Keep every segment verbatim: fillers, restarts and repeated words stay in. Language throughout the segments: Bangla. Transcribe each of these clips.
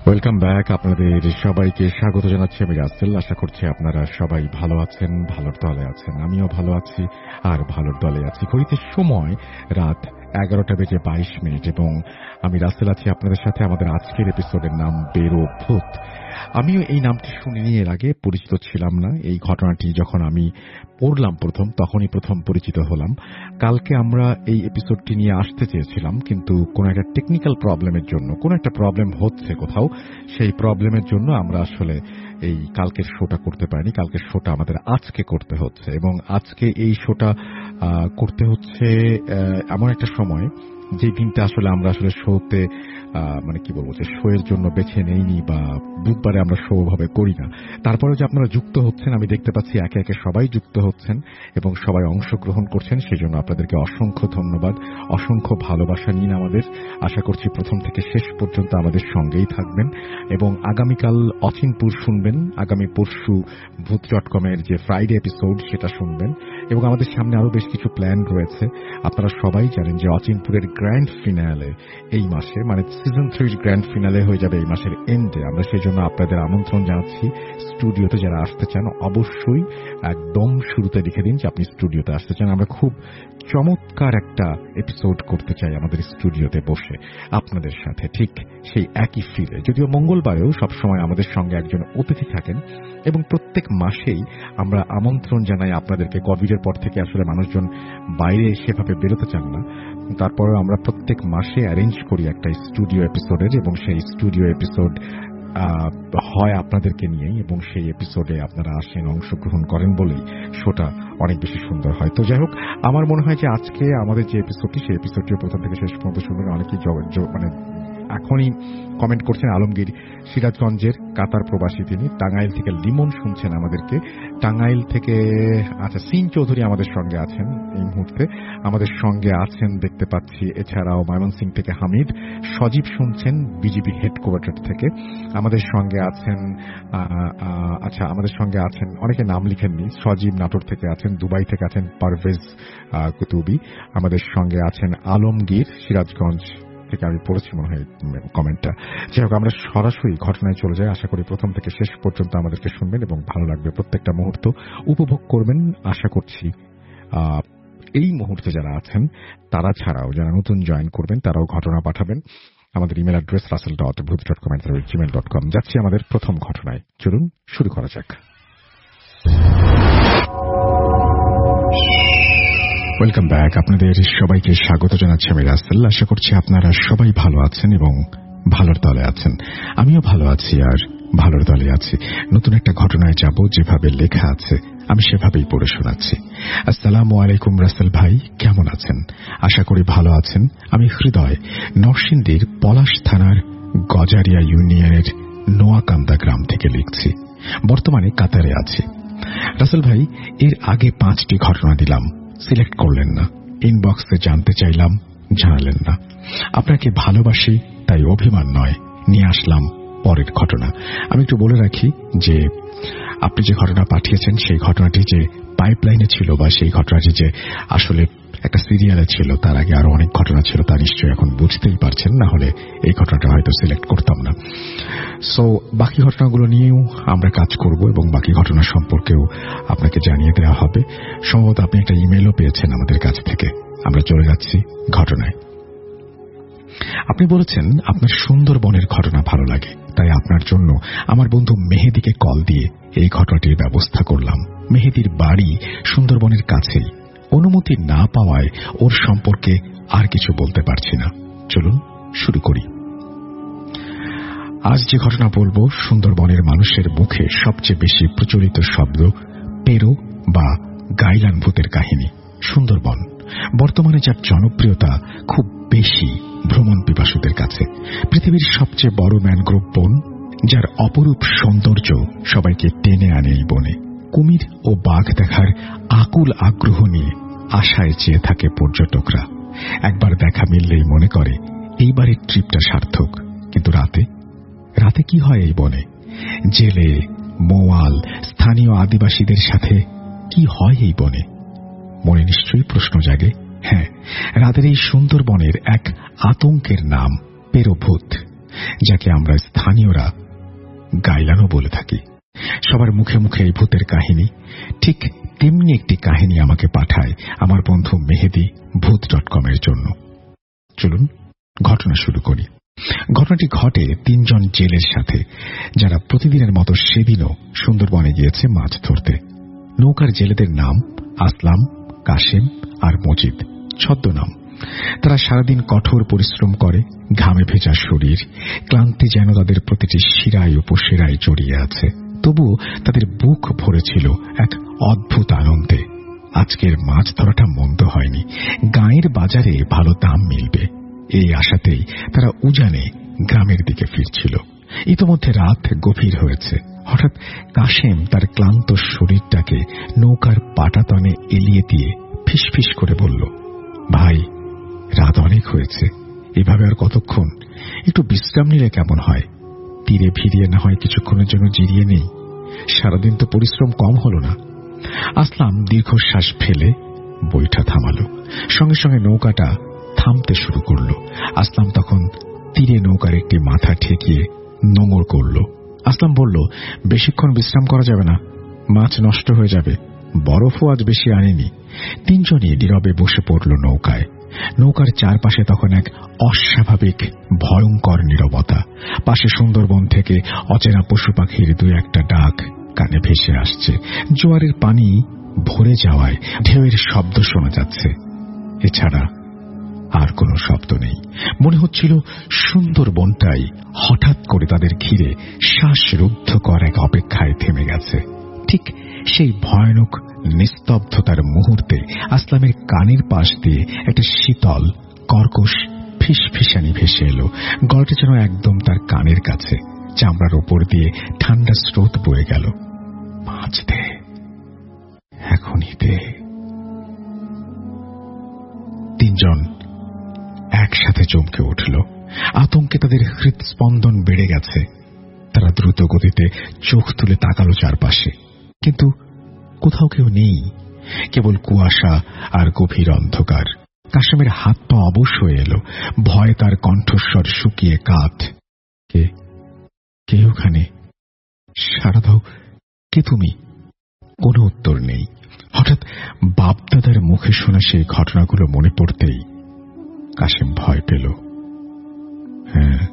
Welcome back. আপনাদের সবাইকে স্বাগত জানাচ্ছি আমি রাসেল। আশা করছি আপনারা সবাই ভালো আছেন, ভালোর দলে আছেন। আমিও ভালো আছি আর ভালোর দলে আছি। ঘড়িতে সময় রাত এগারোটা বেজে বাইশ মিনিট এবং আমি রাসেল আছি আপনাদের সাথে। আমাদের আজকের এপিসোডের নাম বেরো ভূত। আমিও এই নামটি শুনিনি, এর আগে পরিচিত ছিলাম না। এই ঘটনাটি যখন আমি পড়লাম প্রথম, তখনই প্রথম পরিচিত হলাম। কালকে আমরা এই এপিসোডটি নিয়ে আসতে চেয়েছিলাম, কিন্তু কোনো একটা টেকনিক্যাল প্রবলেমের জন্য, কোনো একটা প্রবলেম হচ্ছে কোথাও, সেই প্রবলেমের জন্য আমরা আসলে এই কালকের শোটা করতে পারিনি। কালকের শোটা আমাদের আজকে করতে হচ্ছে এবং আজকে এই শোটা করতে হচ্ছে এমন একটা সময় যে দিনটা আসলে আমরা আসলে শোতে মানে কি বলবো যে শো এর জন্য বেছে নেইনি বা বুধবারে আমরা শো ভাবে করি না। তারপরে যে আপনারা যুক্ত হচ্ছেন, আমি দেখতে পাচ্ছি একে একে সবাই যুক্ত হচ্ছেন এবং সবাই অংশগ্রহণ করছেন। সেজন্য আপনাদেরকে অসংখ্য ধন্যবাদ, অসংখ্য ভালোবাসা নিন আমাদের। আশা করছি প্রথম থেকে শেষ পর্যন্ত আমাদের সঙ্গেই থাকবেন এবং আগামীকাল অচিনপুর শুনবেন। আগামী পরশু ভূত ডট কম এর যে ফ্রাইডে এপিসোড সেটা শুনবেন এবং আমাদের সামনে আরো বেশ কিছু প্ল্যান রয়েছে। আপনারা সবাই জানেন যে অচিনপুরের গ্র্যান্ড ফিনালে এই মাসে, মানে সিজন থ্রির গ্র্যান্ড ফিনালে হয়ে যাবে এই মাসের এন্ডে। আমরা সেই জন্য আপনাদের আমন্ত্রণ জানাচ্ছি স্টুডিওতে। যারা আসতে চান অবশ্যই একদম শুরুতে লিখে দিন যে আপনি স্টুডিওতে আসতে চান। আমরা খুব চমৎকার একটা এপিসোড করতে চাই আমাদের স্টুডিওতে বসে আপনাদের সাথে, ঠিক সেই একই ফিলে। যদিও মঙ্গলবারেও সবসময় আমাদের সঙ্গে একজন অতিথি থাকেন এবং প্রত্যেক মাসেই আমরা আমন্ত্রণ জানাই আপনাদেরকে। কোভিডের পর থেকে আসলে মানুষজন বাইরে সেভাবে বেরোতে চান না, তারপরেও আমরা প্রত্যেক মাসে অ্যারেঞ্জ করি একটা স্টুডিও এপিসোডের এবং সেই স্টুডিও এপিসোড হয় আপনাদেরকে নিয়েই এবং সেই এপিসোডে আপনারা আসেন, অংশগ্রহণ করেন বলেই শোটা অনেক বেশি সুন্দর হয়। তো যাই হোক, আমার মনে হয় যে আজকে আমাদের যে এপিসোডটি, সেই এপিসোডটিও প্রথম থেকে শেষ পর্যন্ত শুনবেন। অনেকেই মানে এখনই কমেন্ট করছেন। আলমগীর সিরাজগঞ্জের কাতার প্রবাসী, তিনি টাঙ্গাইল থেকে লিমন শুনছেন আমাদেরকে। টাঙ্গাইল থেকে আচ্ছা সিন চৌধুরী আমাদের সঙ্গে আছেন এই মুহূর্তে, আমাদের সঙ্গে আছেন দেখতে পাচ্ছি। এছাড়াও ময়মনসিং থেকে হামিদ, সজীব শুনছেন বিজিবি হেডকোয়ার্টার থেকে আমাদের সঙ্গে আছেন। আচ্ছা আমাদের সঙ্গে আছেন, অনেকে নাম লিখেননি। সজীব নাটোর থেকে আছেন, দুবাই থেকে আছেন পারভেজ কুতুবি, আমাদের সঙ্গে আছেন আলমগীর সিরাজগঞ্জ থেকে, আমি পড়েছি মনে হয় কমেন্টটা। যাই হোক, আমরা সরাসরি ঘটনায় চলে যাই। আশা করি প্রথম থেকে শেষ পর্যন্ত আমাদেরকে শুনবেন এবং ভালো লাগবে, প্রত্যেকটা মুহূর্ত উপভোগ করবেন। আশা করছি এই মুহূর্তে যারা আছেন তারা ছাড়াও যারা নতুন জয়েন করবেন তারাও ঘটনা পাঠাবেন। আমাদের email address Russell dot Bhoot dot com at gmail dot com. যাচ্ছি আমাদের প্রথম ঘটনায়, চলুন শুরু করা যাক। Welcome back. আপনাদের সবাইকে স্বাগত জানাচ্ছি আমি রাসেল। আশা করছি আপনারা সবাই ভালো আছেন এবং ভালোর দলে আছেন। আমিও ভালো আছি আর ভালোর দলে আছি। নতুন একটা ঘটনায় যাব, যেভাবে লেখা আছে আমি সেভাবেই পড়ে শোনাচ্ছি। আসসালামু আলাইকুম রাসেল ভাই, কেমন আছেন? আশা করি ভালো আছেন। আমি হৃদয়, নরসিংদীর পলাশ থানার গজারিয়া ইউনিয়নের নোয়াকান্দা গ্রাম থেকে লিখছি। বর্তমানে কাতারে আছি। রাসেল ভাই, এর আগে পাঁচটি ঘটনা দিলাম, সিলেক্ট করলেন না। ইনবক্সে জানতে চাইলাম, জানালেন না। আপনাকে ভালোবাসি তাই অভিমান নয়, নিয়ে আসলাম পরের ঘটনা। আমি একটু বলে রাখি যে আপনি যে ঘটনা পাঠিয়েছেন সেই ঘটনাটি যে পাইপলাইনে ছিল বা সেই ঘটনাটি যে আসলে একটা সিরিয়ালে ছিল, তার আগে আরো অনেক ঘটনা ছিল, তা নিশ্চয়ই এখন বুঝতেই পারছেন, না হলে এই ঘটনাটা হয়তো সিলেক্ট করতাম না। সো বাকি ঘটনাগুলো নিয়েও আমরা কাজ করব এবং বাকি ঘটনা সম্পর্কেও আপনাকে জানিয়ে দেওয়া হবে। সম্ভবত আপনি একটা ইমেলও পেয়েছেন আমাদের কাছ থেকে। আমরা চলে যাচ্ছি ঘটনায়। আপনি বলেছেন আপনার সুন্দরবনের ঘটনা ভালো লাগে, তাই আপনার জন্য আমার বন্ধু মেহেদিকে কল দিয়ে এই ঘটনাটির ব্যবস্থা করলাম। মেহেদির বাড়ি সুন্দরবনের কাছেই। অনুমতি না পাওয়ায় ওর সম্পর্কে আর কিছু বলতে পারছি না। চলুন শুরু করি। আজ যে ঘটনা বলবো সুন্দরবনের মানুষের মুখে সবচেয়ে বেশি প্রচলিত শব্দ পেরো বা গাইলান ভূতের কাহিনী। সুন্দরবন বর্তমানে যার জনপ্রিয়তা খুব বেশি ভ্রমণ পিপাসুদের কাছে। পৃথিবীর সবচেয়ে বড় ম্যানগ্রোভ বন, যার অপরূপ সৌন্দর্য সবাইকে টেনে আনে এই বনে। কুমির ও বাঘ দেখার আকুল আগ্রহ নিয়ে আশায় চেয়ে থাকে পর্যটকরা। একবার দেখা মিললেই মনে করে এইবারের ট্রিপটা সার্থক। কিন্তু রাতে রাতে কি হয় এই বনে? জেলে, মোয়াল, স্থানীয় আদিবাসীদের সাথে কি হয় এই বনে? মনে নিশ্চয়ই প্রশ্ন জাগে। হ্যাঁ, রাতের এই সুন্দরবনের এক আতঙ্কের নাম পেরোভূত। যাকে আমরা স্থানীয়রা গাইলানো বলে থাকি। সবার মুখে মুখে এই ভূতের কাহিনী, ঠিক তেমনি একটি কাহিনী আমাকে পাঠায় আমার বন্ধু মেহেদি ভূত ডট কম এর জন্য। চলুন ঘটনা শুরু করি। ঘটনাটি ঘটে তিনজন জেলের সাথে, যারা প্রতিদিনের মতো সেদিনও সুন্দরবনে গিয়েছে মাছ ধরতে। নৌকার জেলেদের নাম আসলাম, কাশেম আর মজিদ, ছদ্মনাম। তারা সারাদিন কঠোর পরিশ্রম করে, ঘামে ভেজা শরীর, ক্লান্তি যেন তাদের প্রতিটি শিরায় উপশিরায় জড়িয়ে আছে। তবুও তাদের বুক ভরেছিল এক অদ্ভুত আনন্দে। আজকের মাছ ধরাটা মন্দ হয়নি, গাঁয়ের বাজারে ভালো দাম মিলবে, এই আশাতেই তারা উজানে গ্রামের দিকে ফিরছিল। ইতোমধ্যে রাত গভীর হয়েছে। হঠাৎ কাশেম তার ক্লান্ত শরীরটাকে নৌকার পাটাতনে এলিয়ে দিয়ে ফিসফিস করে বলল, ভাই, রাত অনেক হয়েছে, এভাবে আর কতক্ষণ? একটু বিশ্রাম নিলে কেমন হয়? তীরে ভিড়িয়ে না হয় কিছুক্ষণের জন্য জিরিয়ে নেই, সারাদিন তো পরিশ্রম কম হলো না। আসলাম দীর্ঘশ্বাস ফেলে বৈঠা থামালো, সঙ্গে সঙ্গে নৌকাটা থামতে শুরু করলো। আসলাম তখন তীরে নৌকার একটি মাথা ঠেকিয়ে নোঙর করল। আসলাম বলল, বেশিক্ষণ বিশ্রাম করা যাবে না, মাছ নষ্ট হয়ে যাবে, বরফও আজ বেশি আনেনি। তিনজনই নীরবে বসে পড়ল নৌকায়। নৌকার চারপাশে তখন এক অস্বাভাবিক ভয়ঙ্কর নীরবতা। পাশে সুন্দরবন থেকে অচেনা পশু পাখির দু একটা ডাক কানে ভেসে আসছে। জোয়ারের পানি ভরে যাওয়ায় ঢেউয়ের শব্দ শোনা যাচ্ছে, এছাড়া আর কোনো শব্দ নেই। মনে হচ্ছিল সুন্দরবনটাই হঠাৎ করে তাদের ঘিরে শ্বাসরুদ্ধকর এক অপেক্ষায় থেমে গেছে। ঠিক সেই ভয়ানক নিস্তব্ধতার মুহূর্তে আসলামের কানের পাশ দিয়ে একটা শীতল কর্কশ ফিসফিসানি ভেসে এলো। গলাটা যেন একদম তার কানের কাছে, চামড়ার ওপর দিয়ে ঠান্ডা স্রোত বয়ে গেল। মাছ দে, এখনই দে। তিনজন একসাথে চমকে উঠল। আতঙ্কে তাদের হৃদস্পন্দন বেড়ে গেছে। তারা দ্রুত গতিতে চোখ তুলে তাকালো চারপাশে, কিন্তু কোথাও কেউ নেই, কেবল কুয়াশা আর গভীর অন্ধকার। কাশেমের হাত পা অবশ হয়ে এলো, ভয়ে তার কণ্ঠস্বর শুকিয়ে কাঠ। কে কে ওখানে? সাড়া দাও, কে তুমি? কোনো উত্তর নেই। হঠাৎ বাপদাদার মুখে শোনা সেই ঘটনাগুলো মনে পড়তেই কাশেম ভয় পেল। হ্যাঁ,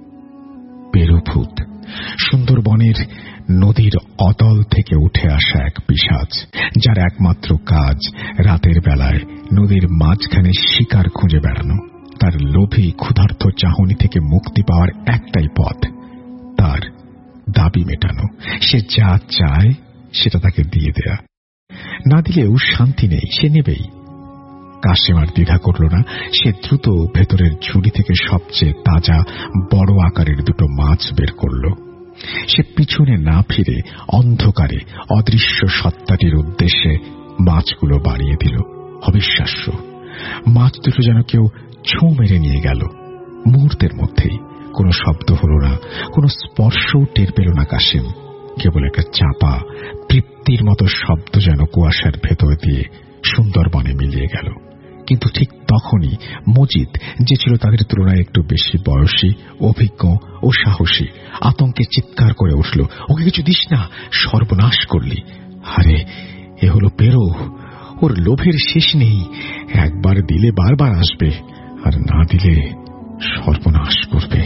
পেরো ভূত। সুন্দরবনের নদীর অতল থেকে উঠে আসা এক পিশাচ, যার একমাত্র কাজ রাতের বেলায় নদীর মাঝখানে শিকার খুঁজে বেড়ানো। তার লোভী ক্ষুধার্ত চাহনি থেকে মুক্তি পাওয়ার একটাই পথ, তার দাবি মেটানো। সে যা চায় সেটা তাকে দিয়ে দেয়া, না দিলেও শান্তি নেই, সে নেবেই। কাশেম আর দ্বিধা করল না। সে দ্রুত ভেতরের ঝুড়ি থেকে সবচেয়ে তাজা বড় আকারের দুটো মাছ বের করল। সে পিছনে না ফিরে অন্ধকারে অদৃশ্য সত্তাটির উদ্দেশ্যে মাছগুলো বাড়িয়ে দিল। অবিশ্বাস্য, মাছ দুটো যেন কেউ ছোঁ মেরে নিয়ে গেল। মুহূর্তের মধ্যেই কোনো শব্দ হল না, কোনো স্পর্শও টের পেল না কাশেম। কেবল একটা চাপা তৃপ্তির মতো শব্দ যেন কুয়াশার ভেতর দিয়ে সুন্দরবনে মিলিয়ে গেল। কিন্তু ঠিক তখনই মজিদ, যে ছিল তাদের তুলনায় একটু বেশি বয়সী, অভিজ্ঞ ও সাহসী, আতঙ্কে চিৎকার করে উঠল, ওকে কিছু দিস না, সর্বনাশ করলি। আরে, এ হলো পেরো, ওর লোভের শেষ নেই, একবার দিলে বারবার আসবে, আর না দিলে সর্বনাশ করবে।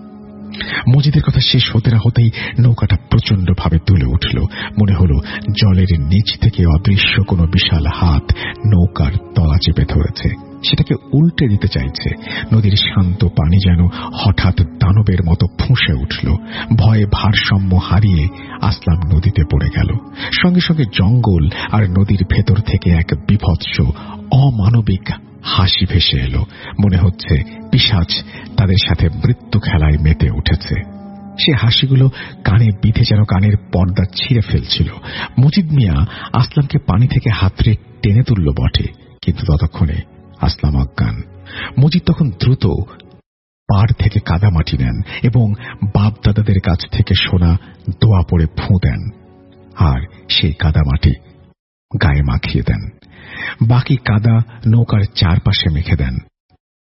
মজিদের কথা শেষ হতে না হতেই নৌকাটা প্রচন্ড ভাবে তুলে উঠল। মনে হলো জলের নিচ থেকে অদৃশ্য কোনো বিশাল হাত নৌকার তলা চেপে ধরেছে, সেটাকে উল্টে দিতে চাইছে। নদীর শান্ত পানি যেন হঠাৎ দানবের মতো ফুঁসে উঠল। ভয়ে ভারসাম্য হারিয়ে আসলাম নদীতে পড়ে গেল। সঙ্গে সঙ্গে জঙ্গল আর নদীর ভেতর থেকে এক বিভৎস অমানবিক হাসি ভেসে এলো। মনে হচ্ছে পিশাচ তাদের সাথে মৃত্যু খেলায় মেতে উঠেছে। সে হাসিগুলো কানে বিঁধে যেন কানের পর্দা ছিঁড়ে ফেলছিল। মজিদ মিয়া আসলামকে পানি থেকে হাতড়ে টেনে তুলল বটে, কিন্তু ততক্ষণে আসলাম অজ্ঞান। মজিদ তখন দ্রুত পাড় থেকে কাদামাটি নেন এবং বাপ দাদাদের কাছ থেকে শোনা দোয়া পড়ে ফুঁ দেন, আর সেই কাদামাটি গায়ে মাখিয়ে দেন। বাকি কাদা নৌকার চারপাশে মেখে দেন।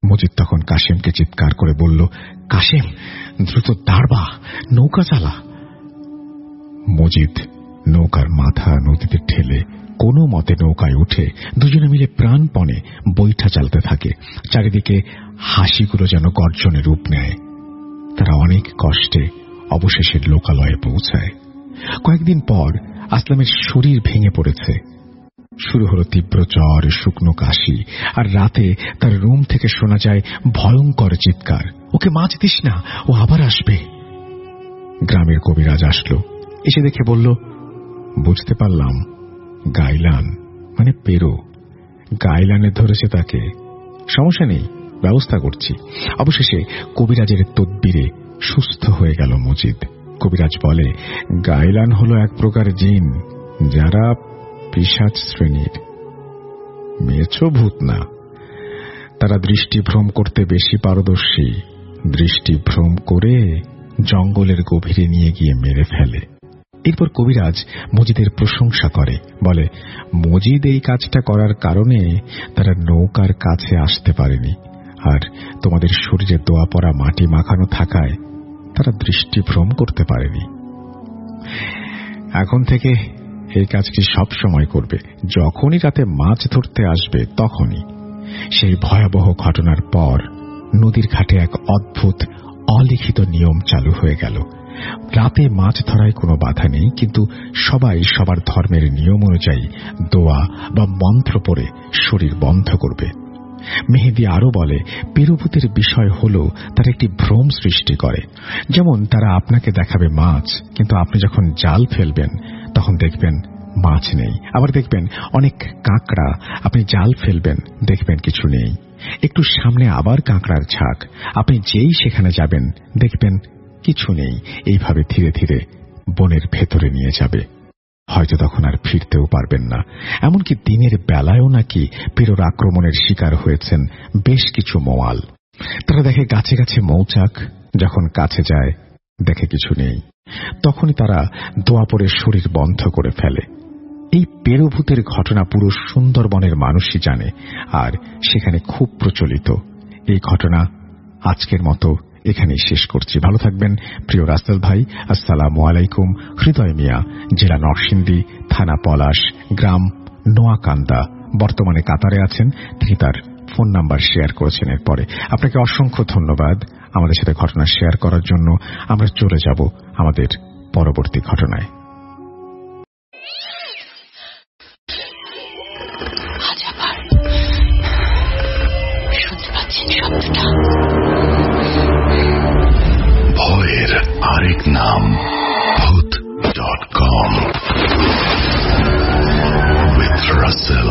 মজিদ তখন কাশেমকে চিৎকার করে বলল, কাশেম, দ্রুত দাঁড়বা, নৌকা চালা। মজিদ নৌকার মাথা নদীতে ঠেলে কোনো মতে নৌকায় উঠে দুজনে মিলে প্রাণপণে বৈঠা চালাতে থাকে। চারিদিকে হাসিগুলো যেন গর্জনে রূপ নেয়। তারা অনেক কষ্টে অবশেষে লোকালয়ে পৌঁছায়। কয়েকদিন পর আসলামের শরীর ভেঙে পড়েছে। শুরু হলো তীব্র জ্বর, শুকনো কাশি, আর রাতে তার রুম থেকে শোনা যায় ভয়ঙ্কর চিৎকার, ওকে মাছ দিস না, ও আবার আসবে। গ্রামের কবিরাজ আসলো, এসে দেখে বলল, বুঝতে পারলাম গাইলান মানে পেরো, গাইলানে ধরেছে তাকে, সমস্যা নেই, ব্যবস্থা করছি। অবশেষে কবিরাজের তদবিরে সুস্থ হয়ে গেল মজিদ। কবিরাজ বলে, গাইলান হলো এক প্রকার জিন, যারা পিশাচ শ্রেণীর, মেছো ভূত না। তারা দৃষ্টিভ্রম করতে বেশি পারদর্শী। দৃষ্টিভ্রম করে জঙ্গলের গভীরে নিয়ে গিয়ে মেরে ফেলে। এরপর কবিরাজ মজিদের প্রশংসা করে, বলে, মজিদ এই কাজটা করার কারণে তারা নৌকার কাছে আসতে পারেনি, আর তোমাদের শরীরে দোয়া পড়া মাটি মাখানো থাকায় তারা দৃষ্টিভ্রম করতে পারেনি। এখন থেকে এই কাজটি সব সময় করবে, যখনই রাতে মাছ ধরতে আসবে তখনই। সেই ভয়াবহ ঘটনার পর নদীর ঘাটে এক অদ্ভুত অলিখিত নিয়ম চালু হয়ে গেল। রাতে মাছ ধরায় কোনো বাধা নেই, কিন্তু সবাই সবার ধর্মের নিয়ম অনুযায়ী দোয়া বা মন্ত্র পড়ে শরীর বন্ধ করবে। মেহেদি আরো বলে, পেরুভূতের বিষয় হল তারা একটি ভ্রম সৃষ্টি করে। যেমন তারা আপনাকে দেখাবে মাছ, কিন্তু আপনি যখন জাল ফেলবেন তখন দেখবেন মাছ নেই। আবার দেখবেন অনেক কাঁকড়া, আপনি জাল ফেলবেন, দেখবেন কিছু নেই। একটু সামনে আবার কাঁকড়ার ঝাঁক, আপনি যেই সেখানে যাবেন দেখবেন কিছু নেই। এইভাবে ধীরে ধীরে বনের ভেতরে নিয়ে যাবে, হয়তো তখন আর ফিরতেও পারবেন না। এমনকি দিনের বেলায়ও নাকি পেরোর আক্রমণের শিকার হয়েছেন বেশ কিছু মোয়াল। তারা দেখে গাছে গাছে মৌচাক, যখন কাছে যায় দেখে কিছু নেই, তখনই তারা দোয়া পড়ে শরীর বন্ধ করে ফেলে। এই পেরোভূতের ঘটনা পুরো সুন্দরবনের মানুষই জানে, আর সেখানে খুব প্রচলিত। এই ঘটনা আজকের মতো এখানেই শেষ করছি। ভালো থাকবেন প্রিয় রাসেল ভাই। আসসালামু আলাইকুম। হৃদয় মিয়া, জেলা নরসিংদী, থানা পলাশ, গ্রাম নোয়াকান্দা, বর্তমানে কাতারে আছেন। তিনি তার ফোন নাম্বার শেয়ার করেছেন। এরপরে আপনাকে অসংখ্য ধন্যবাদ আমাদের সাথে ঘটনা শেয়ার করার জন্য। আমরা চলে যাব আমাদের পরবর্তী ঘটনায়। ভয়ের আরেক নাম Bhoot dot com with Russell.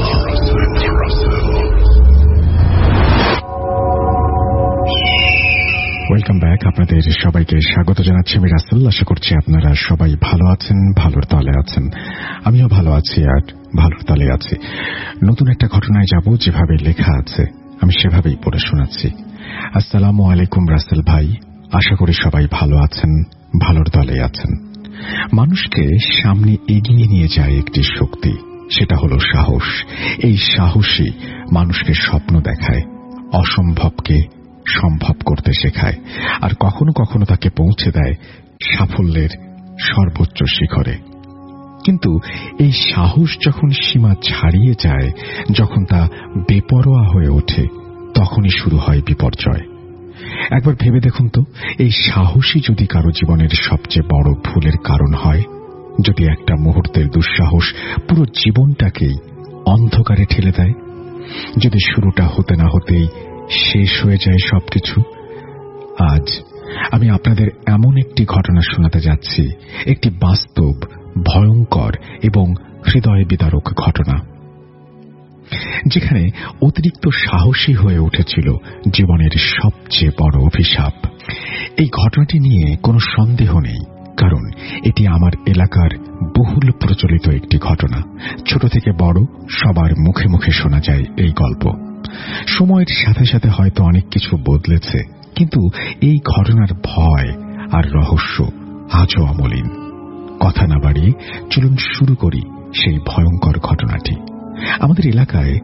Welcome back. আপনাদের সবাইকে স্বাগত জানাচ্ছি আমি রাসেল। আশা করছি আপনারা সবাই ভালো আছেন, ভালোর তলে আছেন। আমিও ভালো আছি আর ভালোর তলে আছি। নতুন একটা ঘটনায় যাব, যেভাবে লেখা আছে আমি সেভাবেই পড়ে শোনাচ্ছি। আসসালামু আলাইকুম রাসেল ভাই, আশা করি সবাই ভালো আছেন, ভালোর দলে আছেন। মানুষকে সামনে এগিয়ে নিয়ে যায় একটি শক্তি, সেটা হলো সাহস। এই সাহসী মানুষকে স্বপ্ন দেখায়, অসম্ভবকে সম্ভব করতে শেখায়, আর কখনো কখনো তাকে পৌঁছে দেয় সাফল্যের সর্বোচ্চ শিখরে। কিন্তু এই সাহস যখন সীমা ছাড়িয়ে যায়, যখন তা বেপরোয়া হয়ে ওঠে, তখনই শুরু হয় বিপর্যয়। একবার ভেবে দেখুন তো, এই সাহসই যদি কারো জীবনের সবচেয়ে বড় ভুলের কারণ হয়, যদি একটা মুহূর্তের দুঃসাহস পুরো জীবনটাকেই অন্ধকারে ঠেলে দেয়, যদি শুরুটা হতে না হতেই শেষ হয়ে যায় সবকিছু। আজ আমি আপনাদের এমন একটি ঘটনা শোনাতে যাচ্ছি, একটি বাস্তব, ভয়ঙ্কর এবং হৃদয় বিদারক ঘটনা, যেখানে অতিরিক্ত সাহসী হয়ে উঠেছিল জীবনের সবচেয়ে বড় অভিশাপ। এই ঘটনাটি নিয়ে কোনো সন্দেহ নেই, কারণ এটি আমার এলাকার বহুল প্রচলিত একটি ঘটনা। ছোট থেকে বড় সবার মুখে মুখে শোনা যায় এই গল্প। সময়ের সাথে সাথে হয়তো অনেক কিছু বদলেছে, কিন্তু এই ঘটনার ভয় আর রহস্য আজও অমলিন। কথা না বাড়িয়ে চলুন শুরু করি সেই ভয়ঙ্কর ঘটনাটি। আমাদের এলাকায়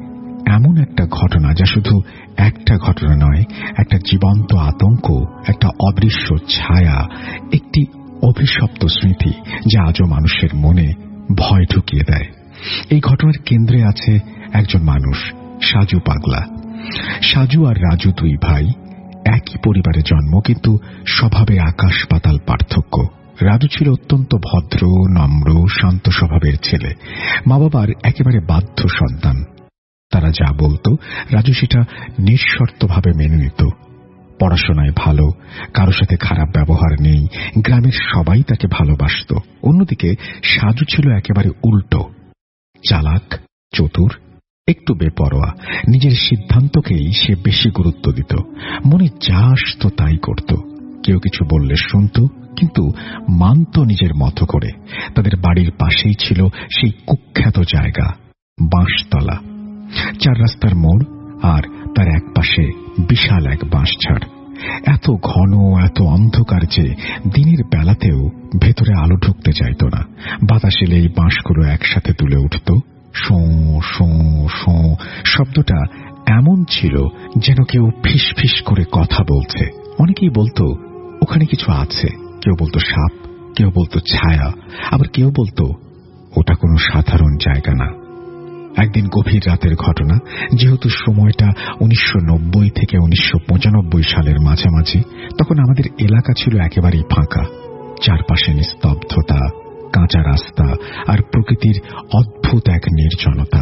এমন একটা ঘটনা যা শুধু একটা ঘটনা নয়, একটা জীবন্ত আতঙ্ক, একটা অদৃশ্য ছায়া, একটি অভিশপ্ত স্মৃতি যা আজও মানুষের মনে ভয় ঢুকিয়ে দেয়। এই ঘটনার কেন্দ্রে আছে একজন মানুষ, সাজু পাগলা। সাজু আর রাজু দুই ভাই, একই পরিবারে জন্ম, কিন্তু স্বভাবে আকাশ পাতাল পার্থক্য। রাজু ছিল অত্যন্ত ভদ্র, নম্র, শান্ত স্বভাবের ছেলে, মা বাবার একেবারে বাধ্য সন্তান। তারা যা বলতো রাজু সেটা নিঃশর্তভাবে মেনে নিত। পড়াশোনায় ভালো, কারো সাথে খারাপ ব্যবহার নেই, গ্রামের সবাই তাকে ভালোবাসত। অন্যদিকে সাজু ছিল একেবারে উল্টো, চালাক, চতুর, একটু বেপরোয়া। নিজের সিদ্ধান্তকেই সে বেশি গুরুত্ব দিত, মনে যা আসত তাই করত। কেউ কিছু বললে শুনত, কিন্তু মানত নিজের মতো করে। তাদের বাড়ির পাশেই ছিল সেই কুখ্যাত জায়গা বাঁশতলা, চার রাস্তার মোড়, আর তার এক পাশে বিশাল এক বাঁশঝাড়। এত ঘন, এত অন্ধকার যে দিনের বেলাতেও ভেতরে আলো ঢুকতে চাইত না। বাতাস এলেই বাঁশগুলো একসাথে তুলে উঠত, শোঁ শোঁ শোঁ। শব্দটা এমন ছিল যেন কেউ ফিস ফিস করে কথা বলছে। অনেকেই বলতো ওখানে কিছু আছে, কেউ বলতো সাপ, কেউ বলতো ছায়া, আবার কেউ বলতো ওটা কোনো সাধারণ জায়গা না। একদিন গভীর রাতের ঘটনা, যেহেতু সময়টা উনিশশো নব্বই থেকে উনিশশো পঁচানব্বই সালের মাঝামাঝি। তখন আমাদের এলাকা ছিল একেবারেই ফাঁকা, চারপাশে নিস্তব্ধতা, কাঁচা রাস্তা আর প্রকৃতির অদ্ভুত এক নির্জনতা।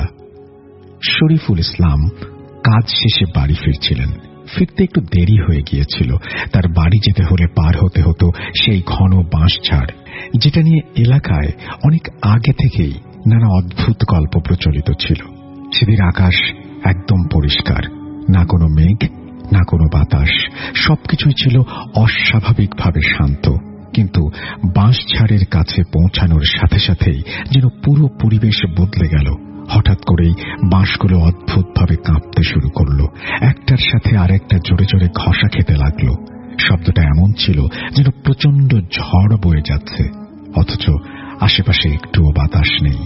শরীফুল ইসলাম কাজ শেষে বাড়ি ফিরছিলেন। ফিরতে একটু দেরি হয়ে গিয়েছিল। তার বাড়ি যেতে হলে পার হতে হতো সেই ঘন বাঁশঝাড়, যেটা নিয়ে এলাকায় অনেক আগে থেকেই নানা অদ্ভুত গল্প প্রচলিত ছিল। সেদিন আকাশ একদম পরিষ্কার, না কোনো মেঘ, না কোনো বাতাস, সবকিছুই ছিল অস্বাভাবিকভাবে শান্ত। কিন্তু বাঁশঝাড়ের কাছে পৌঁছানোর সাথে সাথেই যেন পুরো পরিবেশ বদলে গেল। হঠাৎ করেই বাঁশগুলো অদ্ভুতভাবে কাঁপতে শুরু করলো, একটার সাথে আরেকটা জোরে জোরে ঘষা খেতে লাগলো। শব্দটা এমন ছিল যেন প্রচন্ড ঝড় বয়ে যাচ্ছে, অথচ আশেপাশে একটুও বাতাস নেই।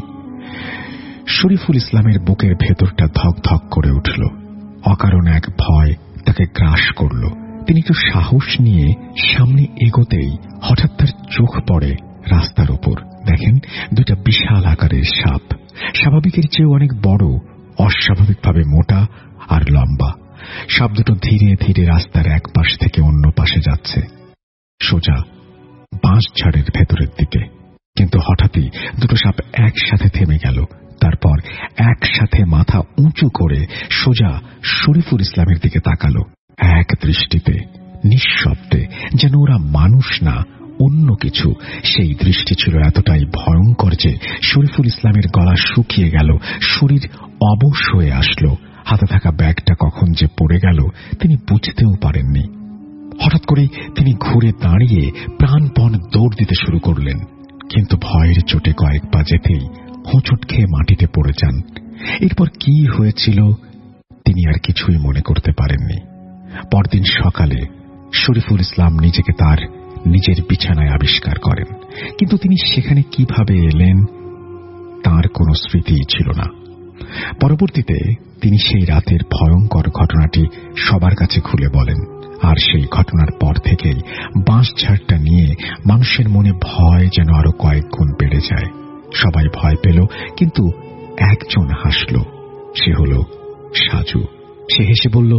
শরীফুল ইসলামের বুকের ভেতরটা ধক ধক করে উঠল। অকারণ এক ভয় তাকে গ্রাস করল। তিনি একটু সাহস নিয়ে সামনে এগোতেই হঠাৎ তার চোখ পড়ে রাস্তার ওপর। দেখেন দুইটা বিশাল আকারের সাপ, স্বাভাবিকের চেয়ে অনেক বড়, অস্বাভাবিকভাবে মোটা আর লম্বা। সাপ দুটো ধীরে ধীরে রাস্তার এক পাশ থেকে অন্য পাশে যাচ্ছে, সোজা বাঁশঝাড়ের ভেতরের দিকে। কিন্তু হঠাৎই দুটো সাপ একসাথে থেমে গেল। তারপর একসাথে মাথা উঁচু করে সোজা শরীফুল ইসলামের দিকে তাকালো, এক দৃষ্টিতে, নিঃশব্দে, যেন ওরা মানুষ না, অন্য কিছু। সেই দৃষ্টি ছিল এতটাই ভয়ঙ্কর যে শরীফুল ইসলামের গলা শুকিয়ে গেল, শরীর অবশ হয়ে আসলো। হাতে থাকা ব্যাগটা কখন যে পড়ে গেল তিনি বুঝতেও পারেননি। হঠাৎ করে তিনি ঘুরে দাঁড়িয়ে প্রাণপণ দৌড় দিতে শুরু করলেন, কিন্তু ভয়ের চোটে কয়েক পা যেতেই হোঁচট খেয়ে মাটিতে পড়ে যান। এরপর কি হয়েছিল তিনি আর কিছুই মনে করতে পারেননি। পরদিন সকালে শরীফুল ইসলাম নিজেকে তার নিজের বিছানায় আবিষ্কার করেন, কিন্তু তিনি সেখানে কিভাবে এলেন তার কোনো স্মৃতিই ছিল না। পরবর্তীতে তিনি সেই রাতের ভয়ঙ্কর ঘটনাটি সবার কাছে খুলে বলেন, আর সেই ঘটনার পর থেকেই বাঁশঝাড়টা নিয়ে মানুষের মনে ভয় যেন আরো কয়েক গুণ বেড়ে যায়। সবাই ভয় পেল, কিন্তু একজন হাসল, সে হল সাজু। সে হেসে বলল,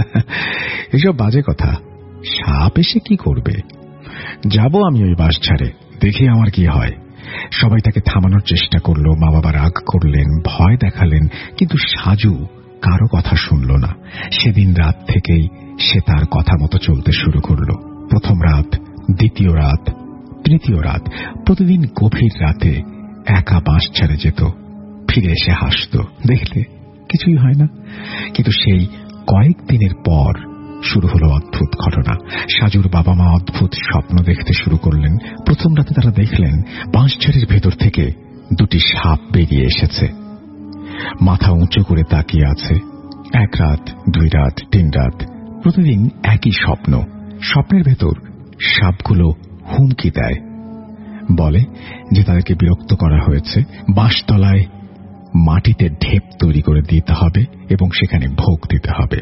এসব বাজে কথা, সাপ এসে কি করবে? যাব আমি ওই বাঁশঝাড়ে, দেখি আমার কি হয়। সবাই তাকে থামানোর চেষ্টা করল, মা বাবা রাগ করলেন, ভয় দেখালেন, কিন্তু সাজু কারো কথা শুনল না। সেদিন রাত থেকেই সে তার কথা মতো চলতে শুরু করল। প্রথম রাত, দ্বিতীয় রাত, তৃতীয় রাত, প্রতিদিন গভীর রাতে একা বাঁশঝাড়ে যেত, ফিরে এসে হাসত, দেখলে কিছুই হয় না। কিন্তু সেই কয়েকদিনের পর শুরু হলো অদ্ভুত ঘটনা। সাজুর বাবা মা অদ্ভুত স্বপ্ন দেখতে শুরু করলেন। প্রথম রাতে তারা দেখলেন বাঁশঝাড়ের ভেতর থেকে দুটি সাপ বেরিয়ে এসেছে, মাথা উঁচু করে তাকিয়ে আছে। এক রাত, দুই রাত, তিন রাত, প্রতিদিন একই স্বপ্ন। স্বপ্নের ভেতর সাপগুলো হুমকি দেয়, বলে যে তাদেরকে বিরক্ত করা হয়েছে, বাঁশতলায় মাটিতে ঢেপ তৈরি করে দিতে হবে এবং সেখানে ভোগ দিতে হবে।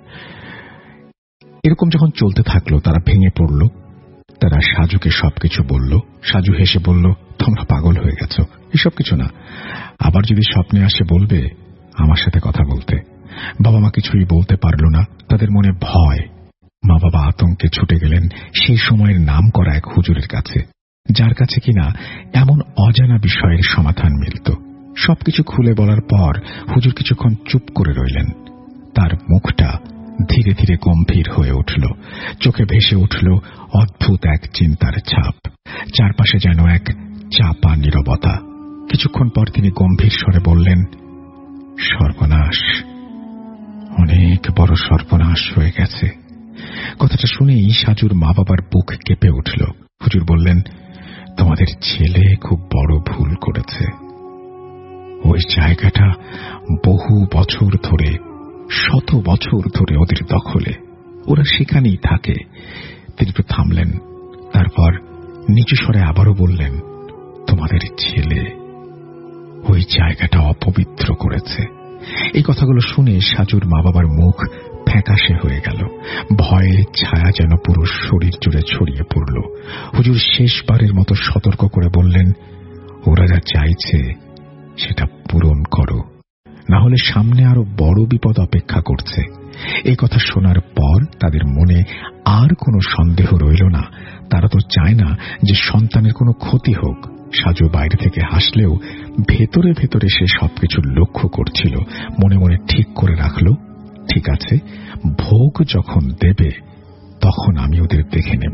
এরকম যখন চলতে থাকলো তারা ভেঙে পড়ল। তারা সাজুকে সবকিছু বলল। সাজু হেসে বলল, তোমরা পাগল হয়ে গেছো, এসব কিছু না। আবার যদি স্বপ্নে আসে বলবে আমার সাথে কথা বলতে। বাবা মা কিছুই বলতে পারল না, তাদের মনে ভয়। মা বাবা আতঙ্কে ছুটে গেলেন সেই সময়ের নাম করা এক হুজুরের কাছে, যার কাছে কিনা এমন অজানা বিষয়ের সমাধান মিলত। সবকিছু খুলে বলার পর হুজুর কিছুক্ষণ চুপ করে রইলেন। তার মুখটা ধীরে ধীরে গম্ভীর হয়ে উঠল, চোখে ভেসে উঠল অদ্ভুত এক চিন্তার ছাপ। চারপাশে যেন এক চাপা নীরবতা। কিছুক্ষণ পর তিনি গম্ভীর স্বরে বললেন, সর্বনাশ, অনেক বড় সর্বনাশ হয়ে গেছে। কথাটা শুনেই সাজুর মা বাবার বুক কেঁপে উঠল। হুজুর বললেন, তোমাদের ছেলে খুব বড় ভুল করেছে। ওই জায়গাটা বহু বছর ধরে, শত বছর ধরে ওদের দখলে, ওরা সেখানেই থাকে। তিনি একটু থামলেন, তারপর নিচু স্বরে আবারও বললেন, তোমাদের ছেলে ওই জায়গাটা অপবিত্র করেছে। এই কথাগুলো শুনে সাজুর মা বাবার মুখ ফ্যাকাশে হয়ে গেল। ভয়ের ছায়া যেন পুরো শরীর জুড়ে ছড়িয়ে পড়ল। হুজুর শেষবারের মতো সতর্ক করে বললেন, ওরা যা চাইছে সেটা পূরণ করো, না হলে সামনে আরো বড় বিপদ অপেক্ষা করছে। এই কথা শোনার পর তাদের মনে আর কোনো সন্দেহ রইল না। তারা তো চায় না যে সন্তানের কোনো ক্ষতি হোক। সাজু বাইরে থেকে হাসলেও ভেতরে ভেতরে সে সবকিছু লক্ষ্য করছিল। মনে মনে ঠিক করে রাখল, ঠিক আছে, ভোগ যখন দেবে তখন আমি ওদের দেখে নেব।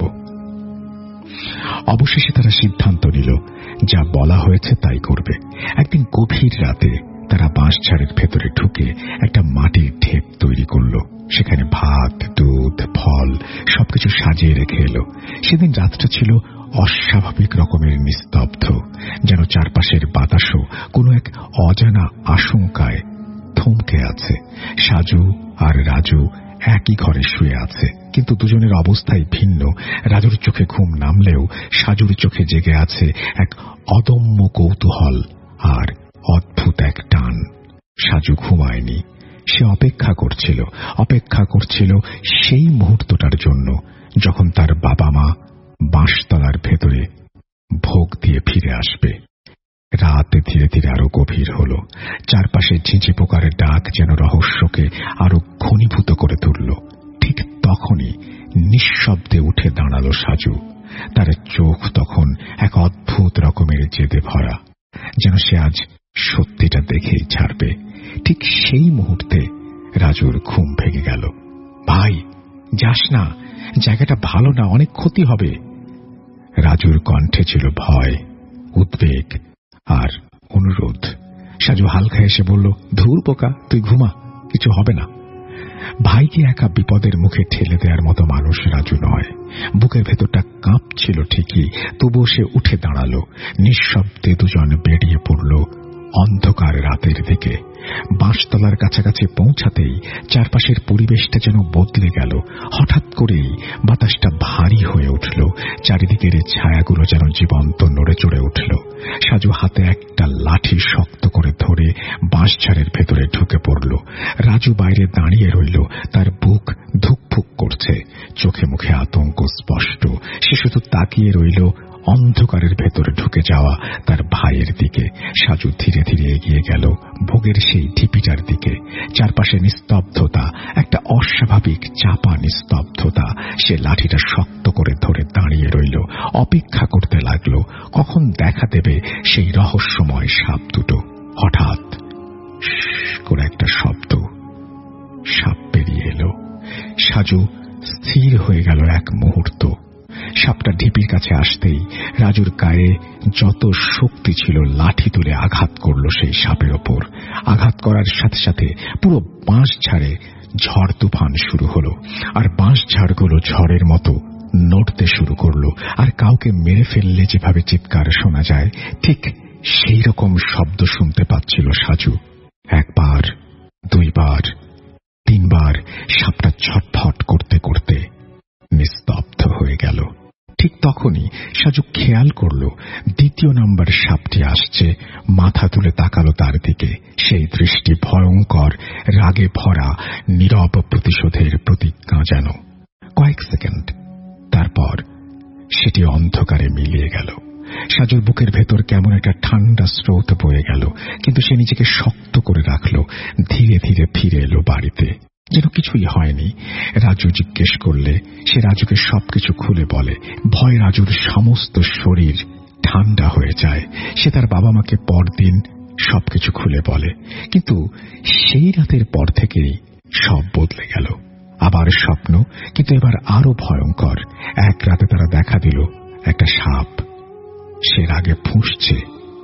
অবশেষে তারা সিদ্ধান্ত নিল, যা বলা হয়েছে তাই করবে। একদিন গভীর রাতে তারা বাঁশঝাড়ের ভেতরে ঢুকে একটা মাটির ঢেপ তৈরি করল। সেখানে ভাত, দুধ, ফল সবকিছু সাজিয়ে রেখে এলো। সেদিন রাতটা ছিল অস্বাভাবিক রকমের নিস্তব্ধ, যেন চারপাশের বাতাসও কোনো এক অজানা আশঙ্কায় থমকে আছে। সাজু আর রাজু একই ঘরে শুয়ে আছে, কিন্তু দুজনের অবস্থাই ভিন্ন। রাজুর চোখে ঘুম নামলেও সাজুর চোখে জেগে আছে এক অদম্য কৌতূহল আর অদ্ভুত এক টান। সাজু ঘুমায়নি, সে অপেক্ষা করছিল, অপেক্ষা করছিল সেই মুহূর্তটার জন্য যখন তার বাবা মা বাঁশতলার ভেতরে ভোগ দিয়ে ফিরে আসবে। রাত ধীরে ধীরে আরো গভীর হল। চারপাশে ঝিঁঝি পোকার ডাক যেন রহস্যকে আরো ঘনীভূত করে তুলল। ঠিক তখনই নিঃশব্দে উঠে দাঁড়ালো সাজু। তার চোখ তখন এক অদ্ভুত রকমের জেদে ভরা, যেন সে আজ সত্যিটা দেখেই ছাড়বে। ঠিক সেই মুহূর্তে রাজুর ঘুম ভেঙে গেল। ভাই, যাস না, জায়গাটা ভালো না, অনেক ক্ষতি হবে। রাজুর কণ্ঠে ছিল ভয়, উদ্বেগ আর অনুরোধ। সাজু হালকা এসে বলল, ধুর বোকা, তুই ঘুমা, কিছু হবে না। ভাইকে একা বিপদের মুখে ঠেলে দেওয়ার মতো মানুষ রাজু নয়। বুকের ভেতরটা কাঁপছিল ঠিকই, তবুও সে উঠে দাঁড়ালো। নিঃশব্দে দুজন বেরিয়ে পড়ল অন্ধকার রাতের দিকে। বাঁশতলার কাছাকাছি পৌঁছাতেই চারপাশের পরিবেশটা যেন বদলে গেল। হঠাৎ করেই বাতাসটা ভারী হয়ে উঠল, চারিদিকের ছায়াগুলো যেন জীবন্ত নড়ে চড়ে উঠল। সাজু হাতে একটা লাঠি শক্ত করে ধরে বাঁশঝাড়ের ভেতরে ঢুকে পড়ল। রাজু বাইরে দাঁড়িয়ে রইল, তার বুক ধুকফুক করছে, চোখে মুখে আতঙ্ক স্পষ্ট। সে শুধু তাকিয়ে রইল অন্ধকারের ভেতরে ঢুকে যাওয়া তার ভাইয়ের দিকে। সাজু ধীরে ধীরে এগিয়ে গেল ভোগের সেই ঢিপিটার দিকে। চারপাশে নিস্তব্ধতা, একটা অস্বাভাবিক চাপা নিস্তব্ধতা। সে লাঠিটা শক্ত করে ধরে দাঁড়িয়ে রইল, অপেক্ষা করতে লাগলো কখন দেখা দেবে সেই রহস্যময় সাপ দুটো। হঠাৎ করে একটা শব্দ, সাপ বেরিয়ে এলো। সাজু স্থির হয়ে গেল এক মুহূর্ত। সাপটা ঢিপির কাছে আসতেই রাজুর গায়ে যত শক্তি ছিল লাঠি তুলে আঘাত করল সেই সাপের ওপর। আঘাত করার সাথে সাথে পুরো বাঁশঝাড়ে ঝড় তুফান শুরু হলো, আর বাঁশঝাড়গুলো ঝড়ের মতো নড়তে শুরু করলো। আর কাউকে মেরে ফেললে যেভাবে চিৎকার শোনা যায়, ঠিক সেই রকম শব্দ শুনতে পাচ্ছিল সাজু। একবার, দুইবার, তিনবার সাপটা ছটফট করতে করতে নিস্তব্ধ হয়ে গেল। ঠিক তখন তখনই সাজু খেয়াল করল দ্বিতীয় নম্বর সাপটি আসছে। মাথা তুলে তাকালো তার দিকে। সেই দৃষ্টি ভয়ঙ্কর, রাগে ভরা, নীরব প্রতিশোধের প্রতিজ্ঞা যেন। কয়েক সেকেন্ড, তারপর সেটি অন্ধকারে মিলিয়ে গেল। সাজুর বুকের ভেতর কেমন একটা ঠান্ডা স্রোত বয়ে গেল, কিন্তু সে নিজেকে শক্ত করে রাখল। ধীরে ধীরে ফিরে এলো বাড়িতে, যেন কিছুই হয়নি। রাজু জিজ্ঞেস করলে সে রাজুকে সবকিছু খুলে বলে। ভয় রাজুর সমস্ত শরীর ঠান্ডা হয়ে যায়। সে তার বাবা মাকে পরদিন সবকিছু খুলে বলে, কিন্তু সেই রাতের পর থেকেই সব বদলে গেল। আবার স্বপ্ন, কিন্তু এবার আরো ভয়ঙ্কর। এক রাতে তারা দেখা দিল একটা সাপ সে রাগে ফুঁসছে।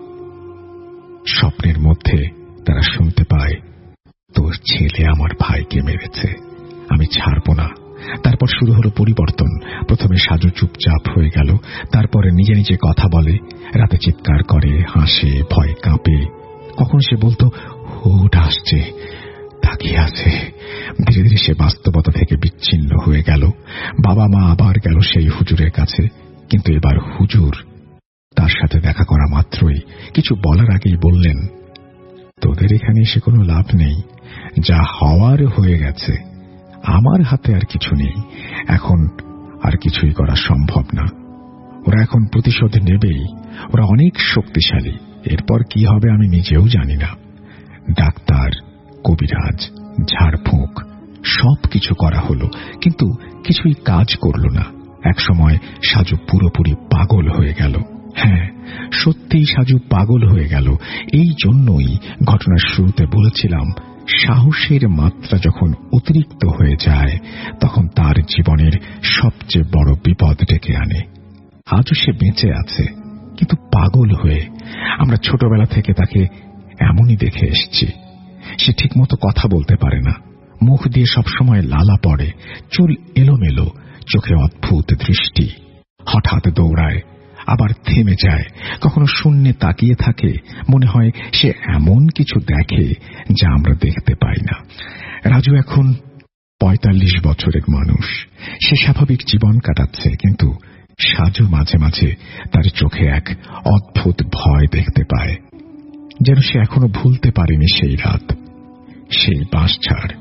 স্বপ্নের মধ্যে তারা শুনতে পায়, তোর ছেলে আমার ভাইকে মেরেছে, আমি ছাড়ব না। তারপর শুরু হলো পরিবর্তন। প্রথমে সাজু চুপচাপ হয়ে গেল, তারপরে নিজে নিজে কথা বলে, রাতে চিৎকার করে, হাসে, ভয় কাঁপে। কখন সে বলতো হুট আসছে, তাকিয়ে আছে। ধীরে ধীরে সে বাস্তবতা থেকে বিচ্ছিন্ন হয়ে গেল। বাবা মা আবার গেল সেই হুজুরের কাছে, কিন্তু এবার হুজুর তার সাথে দেখা করা মাত্রই কিছু বলার আগেই বললেন, তোদের এখানে এসে কোনো লাভ নেই, যা হওয়ার হয়ে গেছে, আমার হাতে আর কিছু নেই, এখন আর কিছুই করা সম্ভব না। ওরা এখন প্রতিশোধ নেবেই, ওরা অনেক শক্তিশালী, এরপর কি হবে আমি নিজেও জানি না। ডাক্তার, কবিরাজ, ঝাড়ফুঁক সব কিছু করা হলো, কিন্তু কিছুই কাজ করল না। একসময় সাজু পুরোপুরি পাগল হয়ে গেল। হ্যাঁ, সত্যিই সাজু পাগল হয়ে গেল। এই জন্যই ঘটনার শুরুতে বলেছিলাম, সাহসের মাত্রা যখন অতিরিক্ত হয়ে যায় তখন তার জীবনের সবচেয়ে বড় বিপদ ডেকে আনে। আজও সে বেঁচে আছে, কিন্তু পাগল হয়ে। আমরা ছোটবেলা থেকে তাকে এমনই দেখে এসেছি। সে ঠিকমতো কথা বলতে পারে না, মুখ দিয়ে সবসময় লালা পড়ে, চুল এলোমেলো, চোখে অদ্ভুত দৃষ্টি। হঠাৎ দৌড়ায়, আবার থেমে যায়, কখনো শূন্যে তাকিয়ে থাকে, মনে হয় সে এমন কিছু দেখে যা আমরা দেখতে পাই না। রাজু এখন পঁয়তাল্লিশ বছরের মানুষ। সে স্বাভাবিক জীবন কাটাচ্ছে, কিন্তু সাজু মাঝে মাঝে তার চোখে এক অদ্ভুত ভয় দেখতে পায়, যেন সে এখনো ভুলতে পারেনি সেই রাত, সেই বাঁশঝাড়।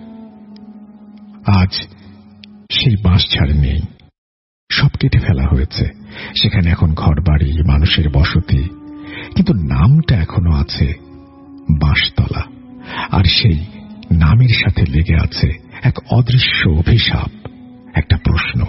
আজ সেই বাঁশঝাড় নেই, সব কেটে ফেলা হয়েছে। সেখানে এখন ঘরবাড়ি, মানুষের বসতি, কিন্তু নামটা এখনো আছে, বাঁশতলা। আর সেই নামের সাথে লেগে আছে এক অদৃশ্য অভিশাপ, একটা প্রশ্ন।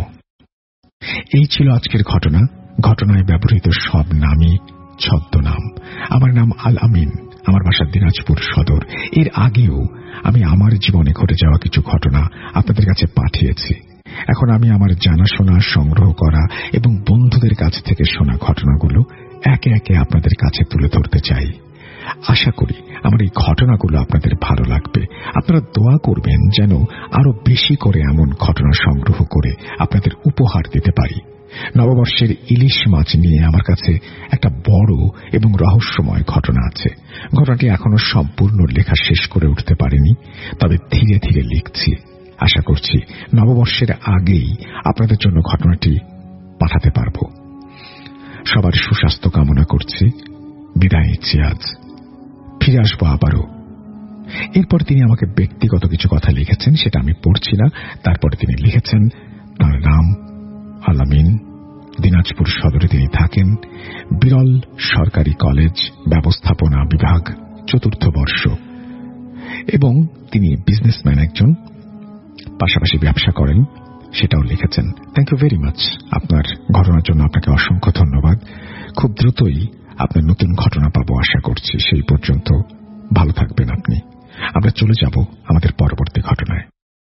এই ছিল আজকের ঘটনা। ঘটনায় ব্যবহৃত সব নামই ছদ্মনাম। আমার নাম আল আমিন, আমার বাসা দিনাজপুর সদর। এর আগেও আমি আমার জীবনে ঘটে যাওয়া কিছু ঘটনা আপনাদের কাছে পাঠিয়েছি। এখন আমি আমার জানাশোনা, সংগ্রহ করা এবং বন্ধুদের কাছ থেকে শোনা ঘটনাগুলো একে একে আপনাদের কাছে তুলে ধরতে চাই। আশা করি আমার এই ঘটনাগুলো আপনাদের ভালো লাগবে। আপনারা দোয়া করবেন যেন আরো বেশি করে এমন ঘটনা সংগ্রহ করে আপনাদের উপহার দিতে পারি। নববর্ষের ইলিশ মাছ নিয়ে আমার কাছে একটা বড় এবং রহস্যময় ঘটনা আছে। ঘটনাটি এখনো সম্পূর্ণ লেখা শেষ করে উঠতে পারিনি, তবে ধীরে ধীরে লিখছি। আশা করছি নববর্ষের আগেই আপনাদের জন্য ঘটনাটি পাঠাতে পারব। সবার সুস্বাস্থ্য কামনা করছি। বিদায় নিচ্ছি আজ, ফিরে আসবো আবারও। এরপর তিনি আমাকে ব্যক্তিগত কিছু কথা লিখেছেন, সেটা আমি পড়ছি না। তারপরে তিনি লিখেছেন, তার নাম আল আমিন, দিনাজপুর সদরে তিনি থাকেন, বিরল সরকারি কলেজ ব্যবস্থাপনা বিভাগ, চতুর্থ বর্ষ, এবং তিনি বিজনেসম্যান একজন, পাশাপাশি ব্যবসা করেন, সেটাও লিখেছেন। Thank you very much. আপনার ঘটনার জন্য আপনাকে অসংখ্য ধন্যবাদ। খুব দ্রুতই আপনার নতুন ঘটনা পাবো আশা করছি। সেই পর্যন্ত ভালো থাকবেন আপনি। আমরা চলে যাব আমাদের পরবর্তী ঘটনায়।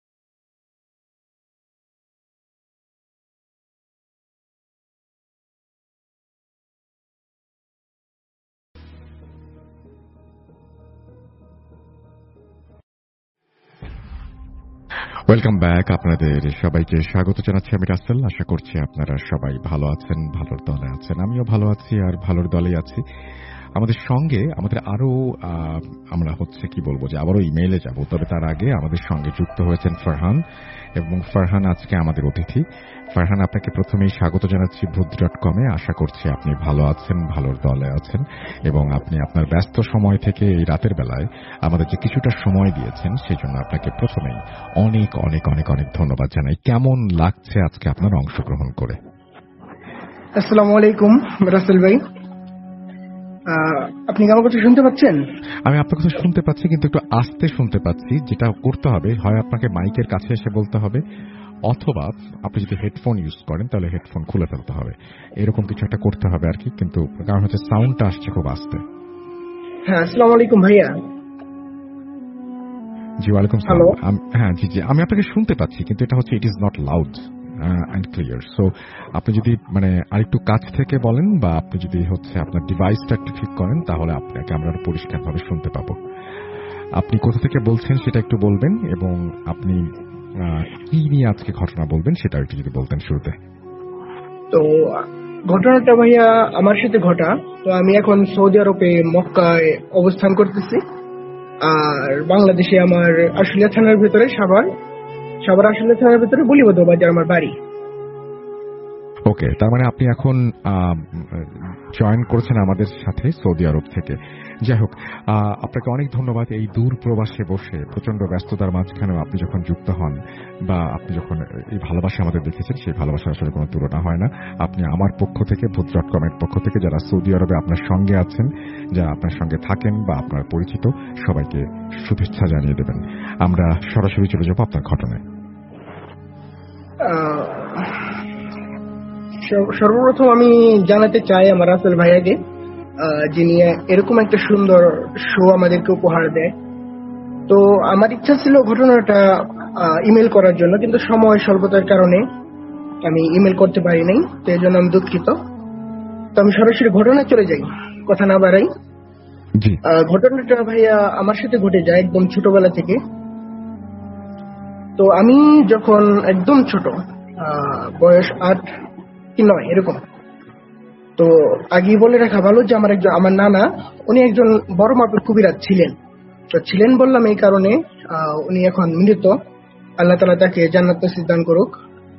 Welcome back. আপনাদের সবাইকে স্বাগত জানাচ্ছি আমি রাসেল। আশা করছি আপনারা সবাই ভালো আছেন, ভালোর দলে আছেন। আমিও ভালো আছি আর ভালোর দলেই আছি। আমাদের সঙ্গে আমাদের আরো আমরা হচ্ছে কি বলবো যে আবারও ইমেইলে যাব, তবে তার আগে আমাদের সঙ্গে যুক্ত হয়েছেন ফারহান, এবং ফারহান আজকে আমাদের অতিথি। ফারহান, আপনাকে প্রথমেই স্বাগত জানাচ্ছি ভূত ডট কমে। আশা করছি আপনি ভালো আছেন, ভালোর দলে আছেন, এবং আপনি আপনার ব্যস্ত সময় থেকে এই রাতের বেলায় আমাদের যে কিছুটা সময় দিয়েছেন সেই জন্য আপনাকে প্রথমেই অনেক অনেক অনেক অনেক ধন্যবাদ জানাই। কেমন লাগছে আজকে আপনার অংশগ্রহণ করে? আসসালামু আলাইকুম রাসেল ভাই, আপনি কি আমার কথা শুনতে পাচ্ছেন? আমি আপনার কথা শুনতে পাচ্ছি, কিন্তু একটু আস্তে শুনতে পাচ্ছি। যেটা করতে হবে, হয় আপনাকে মাইকের কাছে এসে বলতে হবে, অথবা আপনি যদি হেডফোন ইউজ করেন তাহলে হেডফোন খুলে ফেলতে হবে, এরকম কিছু একটা করতে হবে আর কি। কিন্তু কারণ হচ্ছে সাউন্ডটা আসছে খুব আস্তে। হ্যাঁ, আসসালামু আলাইকুম ভাইয়া। জি ওয়ালাইকুম সালাম। হ্যাঁ জি জি আমি আপনাকে শুনতে পাচ্ছি, কিন্তু এটা হচ্ছে it is not loud and clear. So আপনি যদি মানে আরেকটু কাছ থেকে বলেন, বা আপনি যদি হচ্ছে আপনার ডিভাইসটা একটু ঠিক করেন, তাহলে আপনাকে আমরা পরিষ্কারভাবে শুনতে পাবো। আপনি কোথা থেকে বলছেন সেটা একটু বলবেন, এবং আপনি কি নিয়ে আজকে ঘটনা বলবেন সেটা একটু যদি বলতেন শুরুতে। তো ঘটনাটা ভাইয়া আমার সাথে ঘটা। তো আমি এখন সৌদি আরবে মক্কায় অবস্থান করতেছি, আর বাংলাদেশে আমার আশুলিয়া থানার ভিতরে সাভার সাভার আশুলিয়া থানার ভিতরে বলিবদ্ধ বাজার আমার বাড়ি। ওকে, তার মানে আপনি এখন জয়েন করেছেন আমাদের সাথে সৌদি আরব থেকে। যাই হোক, আপনাকে অনেক ধন্যবাদ। এই দূর প্রবাসে বসে প্রচন্ড ব্যস্ততার মাঝখানেও আপনি যখন যুক্ত হন, বা আপনি যখন এই ভালোবাসা আমাদের দেখেছেন, সেই ভালোবাসার আসলে কোনো তুলনা হয় না। আপনি আমার পক্ষ থেকে, ভূত ডট কমের পক্ষ থেকে, যারা সৌদি আরবে আপনার সঙ্গে আছেন, যারা আপনার সঙ্গে থাকেন বা আপনার পরিচিত, সবাইকে শুভেচ্ছা জানিয়ে দেবেন। আমরা সরাসরি চলে যাবো আপনার ঘটনায়। সর্বপ্রথম আমি জানাতে চাই আমার রাসেল ভাইয়াকে, যিনি এরকম একটা সুন্দর শো আমাদেরকে উপহার দেয়। তো আমার ইচ্ছা ছিল ঘটনাটা ইমেল করার জন্য, কিন্তু সময় স্বল্পতার কারণে আমি ইমেল করতে পারি নাই, তো এই জন্য আমি দুঃখিত। তো আমি সরাসরি ঘটনায় চলে যাই, কথা না বাড়াই। ঘটনাটা ভাইয়া আমার সাথে ঘটে যায় একদম ছোটবেলা থেকে। তো আমি যখন একদম ছোট, বয়স আট কি নয় এরকম, তো আগে বলে রাখা ভালো যে আমার একজন আমার নানা, উনি একজন বড় মাপের কবিরাজ ছিলেন। তো ছিলেন বললাম এই কারণে, উনি এখন মৃত, আল্লাহ তাআলা তাকে জান্নাত নসিব দান করুক।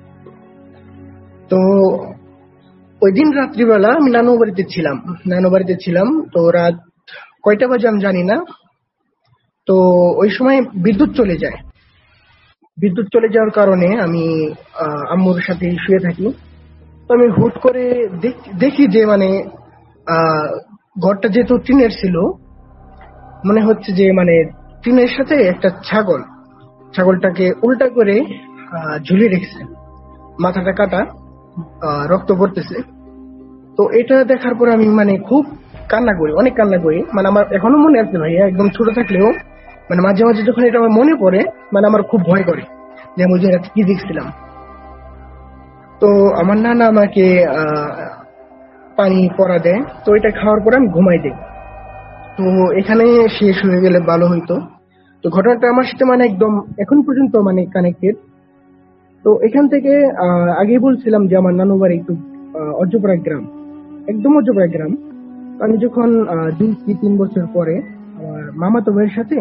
তো ওই দিন রাত্রিবেলা আমি নানু বাড়িতে ছিলাম নানু বাড়িতে ছিলাম তো রাত কয়টা বাজে আমি জানি না। তো ওই সময় বিদ্যুৎ চলে যায়। বিদ্যুৎ চলে যাওয়ার কারণে আমি আম্মুর সাথে শুয়ে থাকি। তো আমি হুট করে দেখি যে মানে ঘরটা যেহেতু টিনের ছিল, মনে হচ্ছে যে মানে টিনের সাথে একটা ছাগল ছাগলটাকে উল্টা করে ঝুলিয়ে রেখেছে, মাথাটা কাটা, রক্ত পড়তেছে। তো এটা দেখার পর আমি মানে খুব কান্না করি, অনেক কান্না করি। মানে আমার এখনো মনে আছে ভাইয়া, একদম ছোট থাকলেও মানে মাঝে মাঝে যখন এটা আমার মনে পড়ে, মানে আমার খুব ভয় করে যে আমি ওই জায়গাতে কি দেখছিলাম। তো আমার নানা আমাকে পানি পরা দেয়, তো এটা খাওয়ার পরে আমি ঘুমাই দিই। তো এখানে শেষ হয়ে গেলে ভালো হইতো। তো ঘটনাটা আমার সাথে মানে একদম এখন পর্যন্ত মানে কানেক্টেড। তো এখান থেকে আগে বলছিলাম যে আমার নানু বাড়ি একটু অজপাড়া গ্রাম, একদম অজপাড়া গ্রাম। আমি যখন দুই কি তিন বছর পরে আমার মামাতো ভাইয়ের সাথে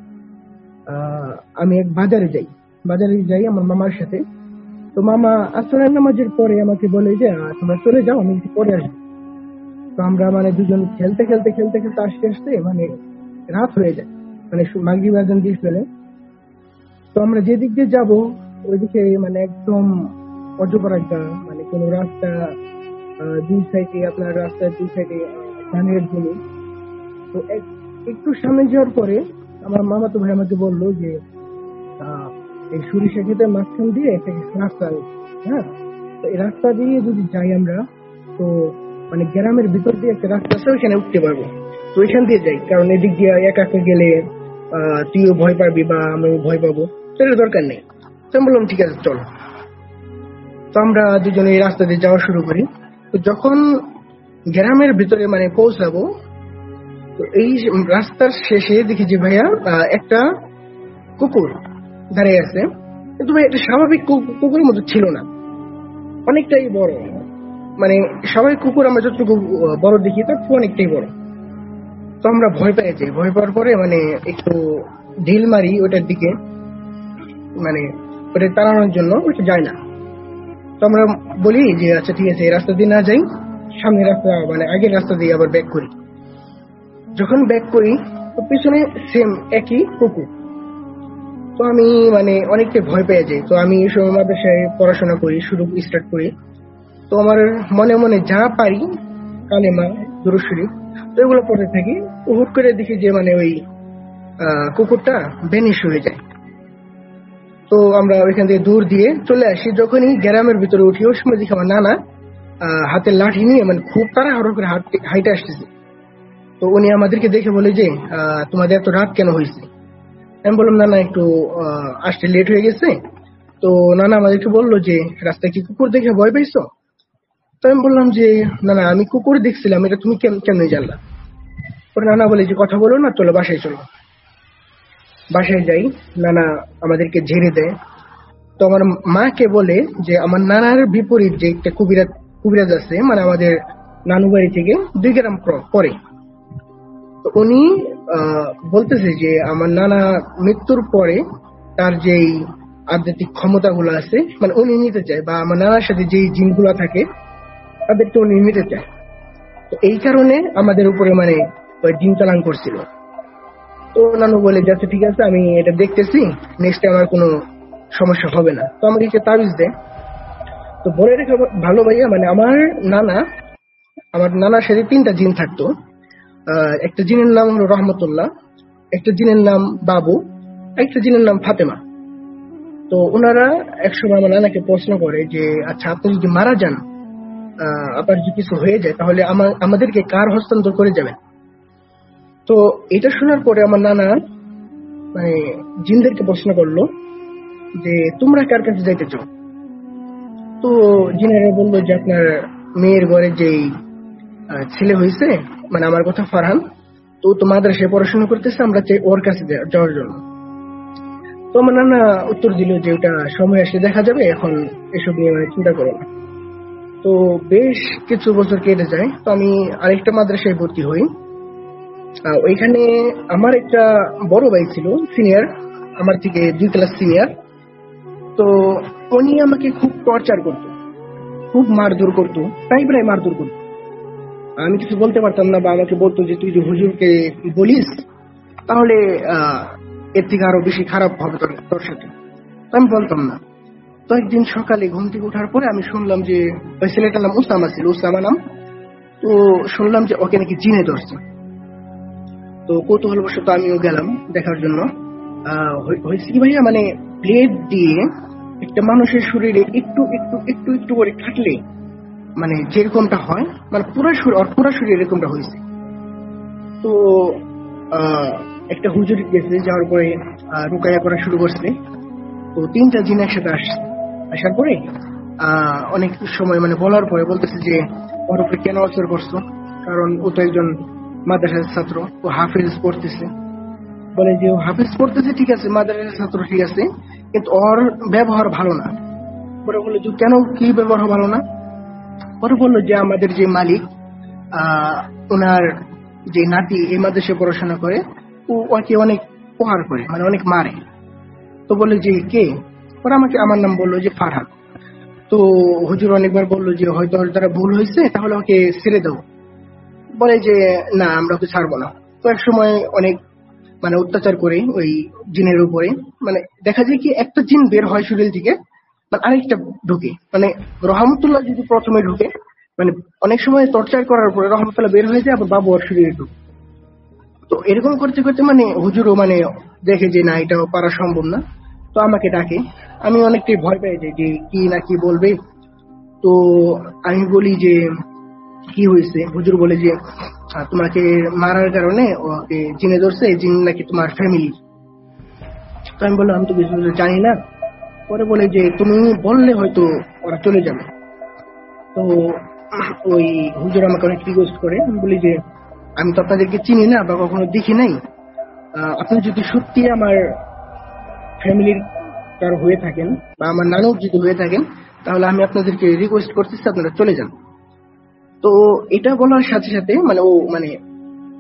আমি এক বাজারে যাই বাজারে যাই আমার মামার সাথে। তো মামা আসরের নামাজের পরে আমাকে বলে যে তোমরা চলে যাও, আমি একটু পরে আসবো। তো আমরা মানে দুজন খেলতে খেলতে খেলতে খেলতে আসতে আসতে মানে রাত হয়ে যায়, মানে মাগরিব আযান দিয়ে ফেলে। তো আমরা যেদিক দিয়ে যাবো ওইদিকে মানে একদম অজপাড়া গ্রাম, মানে কোনো রাস্তা দুই সাইডে, আপনার রাস্তার দুই সাইডে ধানের জমি। তো একটু সামনে যাওয়ার পরে আমার মামাতো ভাই আমাকে বললো যে এই সরিষা ক্ষেতের মাঝখান দিয়ে একটা রাস্তা, হ্যাঁ, তো এই রাস্তা দিয়ে যদি যাই আমরা, তো মানে গ্রামের ভিতর দিয়ে একটা রাস্তা আছে, ওইখানে উঠতে পারবো। তো ওইখান দিয়ে যাই, কারণ এদিক দিয়ে একা একা গেলে আহ তুইও ভয় পাবি বা আমিও ভয় পাবো, তো এর দরকার নেই। তো আমি বললাম ঠিক আছে চলো। তো আমরা দুজনে এই রাস্তা দিয়ে যাওয়া শুরু করি। তো যখন গ্রামের ভিতরে মানে পৌঁছাবো, তো এই রাস্তার শেষে দেখি যে ভাইয়া একটা কুকুর দাঁড়িয়ে আছে। কিন্তু ভাই এটা স্বাভাবিক কুকুরের মতো ছিল না, অনেকটাই বড়। মানে স্বাভাবিক কুকুর আমরা যতটুকু বড় দেখি তার অনেকটাই বড়। তো আমরা ভয় পেয়ে যাই। ভয় পাওয়ার পরে মানে একটু ঢিল মারি ওটার দিকে, মানে ওটা তাড়ানোর জন্য, ওটা যায় না। তো আমরা বলি যে আচ্ছা ঠিক আছে, এই রাস্তা দিয়ে না যাই, সামনের রাস্তা মানে আগের রাস্তা দিয়ে আবার ব্যাক করি। যখন ব্যাক করি তো পিছনে সেম একই কুকুর। তো আমি মানে অনেকটা ভয় পেয়ে যাই। তো আমি এই সময় মাদ্রাসায় পড়াশোনা করি, শুরু স্টার্ট করি। তো আমার মনে মনে যা পারি কালেমা, দুরূদ শরীফ, তো এগুলো পড়তে থাকি। হুট করে দেখি যে মানে ওই কুকুরটা ভ্যানিশ হয়ে যায়। তো আমরা ওইখান থেকে দূর দিয়ে চলে আসি। যখনই গ্রামের ভিতরে উঠি ওই সময় দেখি আমার নানা হাতের লাঠি নিয়ে মানে খুব তাড়াহুড়ো করে হাইটে আসতেছে। তো উনি আমাদেরকে দেখে বলে যে তোমাদের এত রাত কেন হয়েছে? আমি বললাম নানা একটু আসতে লেট হয়ে গেছে। তো নানা আমাদেরকে বললো যে রাস্তায় কি কুকুর দেখে ভয় পাইছো? তো আমি বললাম যে না না, আমি কুকুর দেখছিলাম, এটা তুমি কেন জানলা? পরে নানা বলে যে কথা বলো না, চলো বাসায় চলো। বাসায় যাই, নানা আমাদেরকে ঝেড়ে দেয়। তো আমার মাকে বলে যে আমার নানার বিপরীত যে একটা কবিরাজ কবিরাজ আছে, মানে আমাদের নানু বাড়ি থেকে দুই গ্রাম পরে। তো উনি বলতেছে যে আমার নানা মৃত্যুর পরে তার যেই আধ্যাত্মিক ক্ষমতাগুলো আছে মানে উনি নিতে চায়, বা আমার নানার সাথে যেই জিনগুলো থাকে তাদেরকে উনি নিতে চায়। তো এই কারণে আমাদের উপরে মানে জিন চালান করছিল। তো নানু বলে যাচ্ছে ঠিক আছে, আমি এটা দেখতেছি, নেক্সট আমার কোনো সমস্যা হবে না। তো আমাকে একটা তাবিজ দেয়। তো বলে রেখে ভালো ভাইয়া, মানে আমার নানা আমার নানার সাথে তিনটা জিন থাকতো। একটা জিনের নাম হলো রহমতুল্লাহ, একটা জিনের নাম বাবু, একটা জিনের নাম ফাতেমা। তো ওনারা একসময় আমার নানাকে প্রশ্ন করে যে আচ্ছা আপনি যদি মারা যান, আপনার যদি কিছু হয়ে যায়, তাহলে আমাদেরকে কার হস্তান্তর করে যাবেন? তো এটা শোনার পরে আমার নানা মানে জিনদেরকে প্রশ্ন করলো যে তোমরা কার কাছে যাইতে চাও? তো জিনেরা বললো যে আপনার মেয়ের ঘরে যেই ছেলে হয়েছে, মানে আমার কথা ফারহান, তো তো মাদ্রাসায় পড়াশোনা করতেছে, আমরা চাই ওর কাছে যাওয়ার জন্য। তো আমার নানা উত্তর দিল যে ওটা সময় আসলে দেখা যাবে, এখন এসব নিয়ে মানে চিন্তা করো না। তো বেশ কিছু বছর কেটে যায়। তো আমি আরেকটা মাদ্রাসায় ভর্তি হই। ওইখানে আমার একটা বড় ভাই ছিল, সিনিয়র, আমার থেকে দুই ক্লাস সিনিয়র। তো উনি আমাকে খুব টর্চার করতো, খুব মারধর করতো, প্রায় প্রায় মারধর করতো। আমি কিছু বলতে পারতাম না, বা আমাকে বলতো যে তুই যে হুজুরকে বলিস তাহলে এর থেকে আরো বেশি খারাপ হবে তোর সাথে। আমি বলতাম না। তো একদিন সকালে ঘুম থেকে ওঠার পরে আমি শুনলাম যে ওই ছেলেটার নাম উসামা ছিল, উসামা নাম। তো শুনলাম যে ওকে নাকি জিনে ধরছে। তো কৌতূহলবশত আমিও গেলাম দেখার জন্য। হয়েছে কি ভাইয়া, মানে ব্লেড দিয়ে একটা মানুষের শরীরে একটু একটু একটু একটু করে কাটলে মানে যেরকমটা হয়, মানে পুরো শরীর আর পুরো শরীর এরকমটা হয়েছে। তো একটা হুজুর গেছে, যাওয়ার পরে রুকায়া করা শুরু করছে। তো তিনটা জিন একসাথে আসছে। আসার পরে আহ অনেক সময় মানে বলার পরে বলতেছে যে ওর উপরে কেন অসর করছো, কারণ ও তো একজন মাদ্রাসার ছাত্র, ও হাফেজ পড়তেছে। বলে যে ও হাফেজ পড়তেছে ঠিক আছে, মাদ্রাসার ছাত্র ঠিক আছে, কিন্তু ওর ব্যবহার ভালো না। পরে বললো যে কেন, কি ব্যবহার ভালো না? পরে বললো যে আমাদের যে মালিক আহ ওনার যে নাতি এই মাদ্রাসায় পড়াশোনা করে, ও ওকে অনেক প্রহার করে, মানে অনেক মারে। তো বলে যে কে? পরে আমাকে আমার নাম বললো যে ফারহান। তো হুজুর অনেকবার বললো যে হয়তো ওর দ্বারা ভুল হয়েছে, তাহলে ওকে ছেড়ে দাও। বলে যে না, আমরা ওকে ছাড়বো না। তো এক সময় অনেক মানে অত্যাচার করে ওই জিনের উপরে, মানে দেখা যায় কি একটা জিন বের হয় শরীর থেকে, মানে আরেকটা ঢুকে, মানে রহমতুল্লাহ যদি প্রথমে ঢুকে, মানে অনেক সময় টর্চার করার পরে রহমতুল্লাহ বের হয়ে যায়, আবার বাবু ওর শরীরে ঢুকে। তো এরকম করতে করতে মানে হুজুরও মানে দেখে যে না, এটাও পারা সম্ভব না। তো আমাকে ডাকে, আমি অনেকটাই ভয় পেয়ে যাই যে কি না কি বলবে। তো আমি বলি যে কি হয়েছে? হুজুর বলে যে তোমাকে মারার কারণে ওকে জিনে ধরছে, জিন নাকি তোমার ফ্যামিলি। তো আমি বললাম আমি তো কিছু জানি না। পরে বলে যে তুমি বললে হয়তো ওরা চলে যাবে। তো ওই হুজুর আমাকে অনেক রিকোয়েস্ট করে। আমি বলি যে আমি তো আপনাদেরকে চিনি না বা কখনো দেখি নাই, আপনি যদি সত্যি আমার ফ্যামিলির কারো হয়ে থাকেন বা আমার নানুর যদি হয়ে থাকেন, তাহলে আমি আপনাদেরকে রিকোয়েস্ট করতেছি আপনারা চলে যান। তো এটা বলার সাথে সাথে মানে ও মানে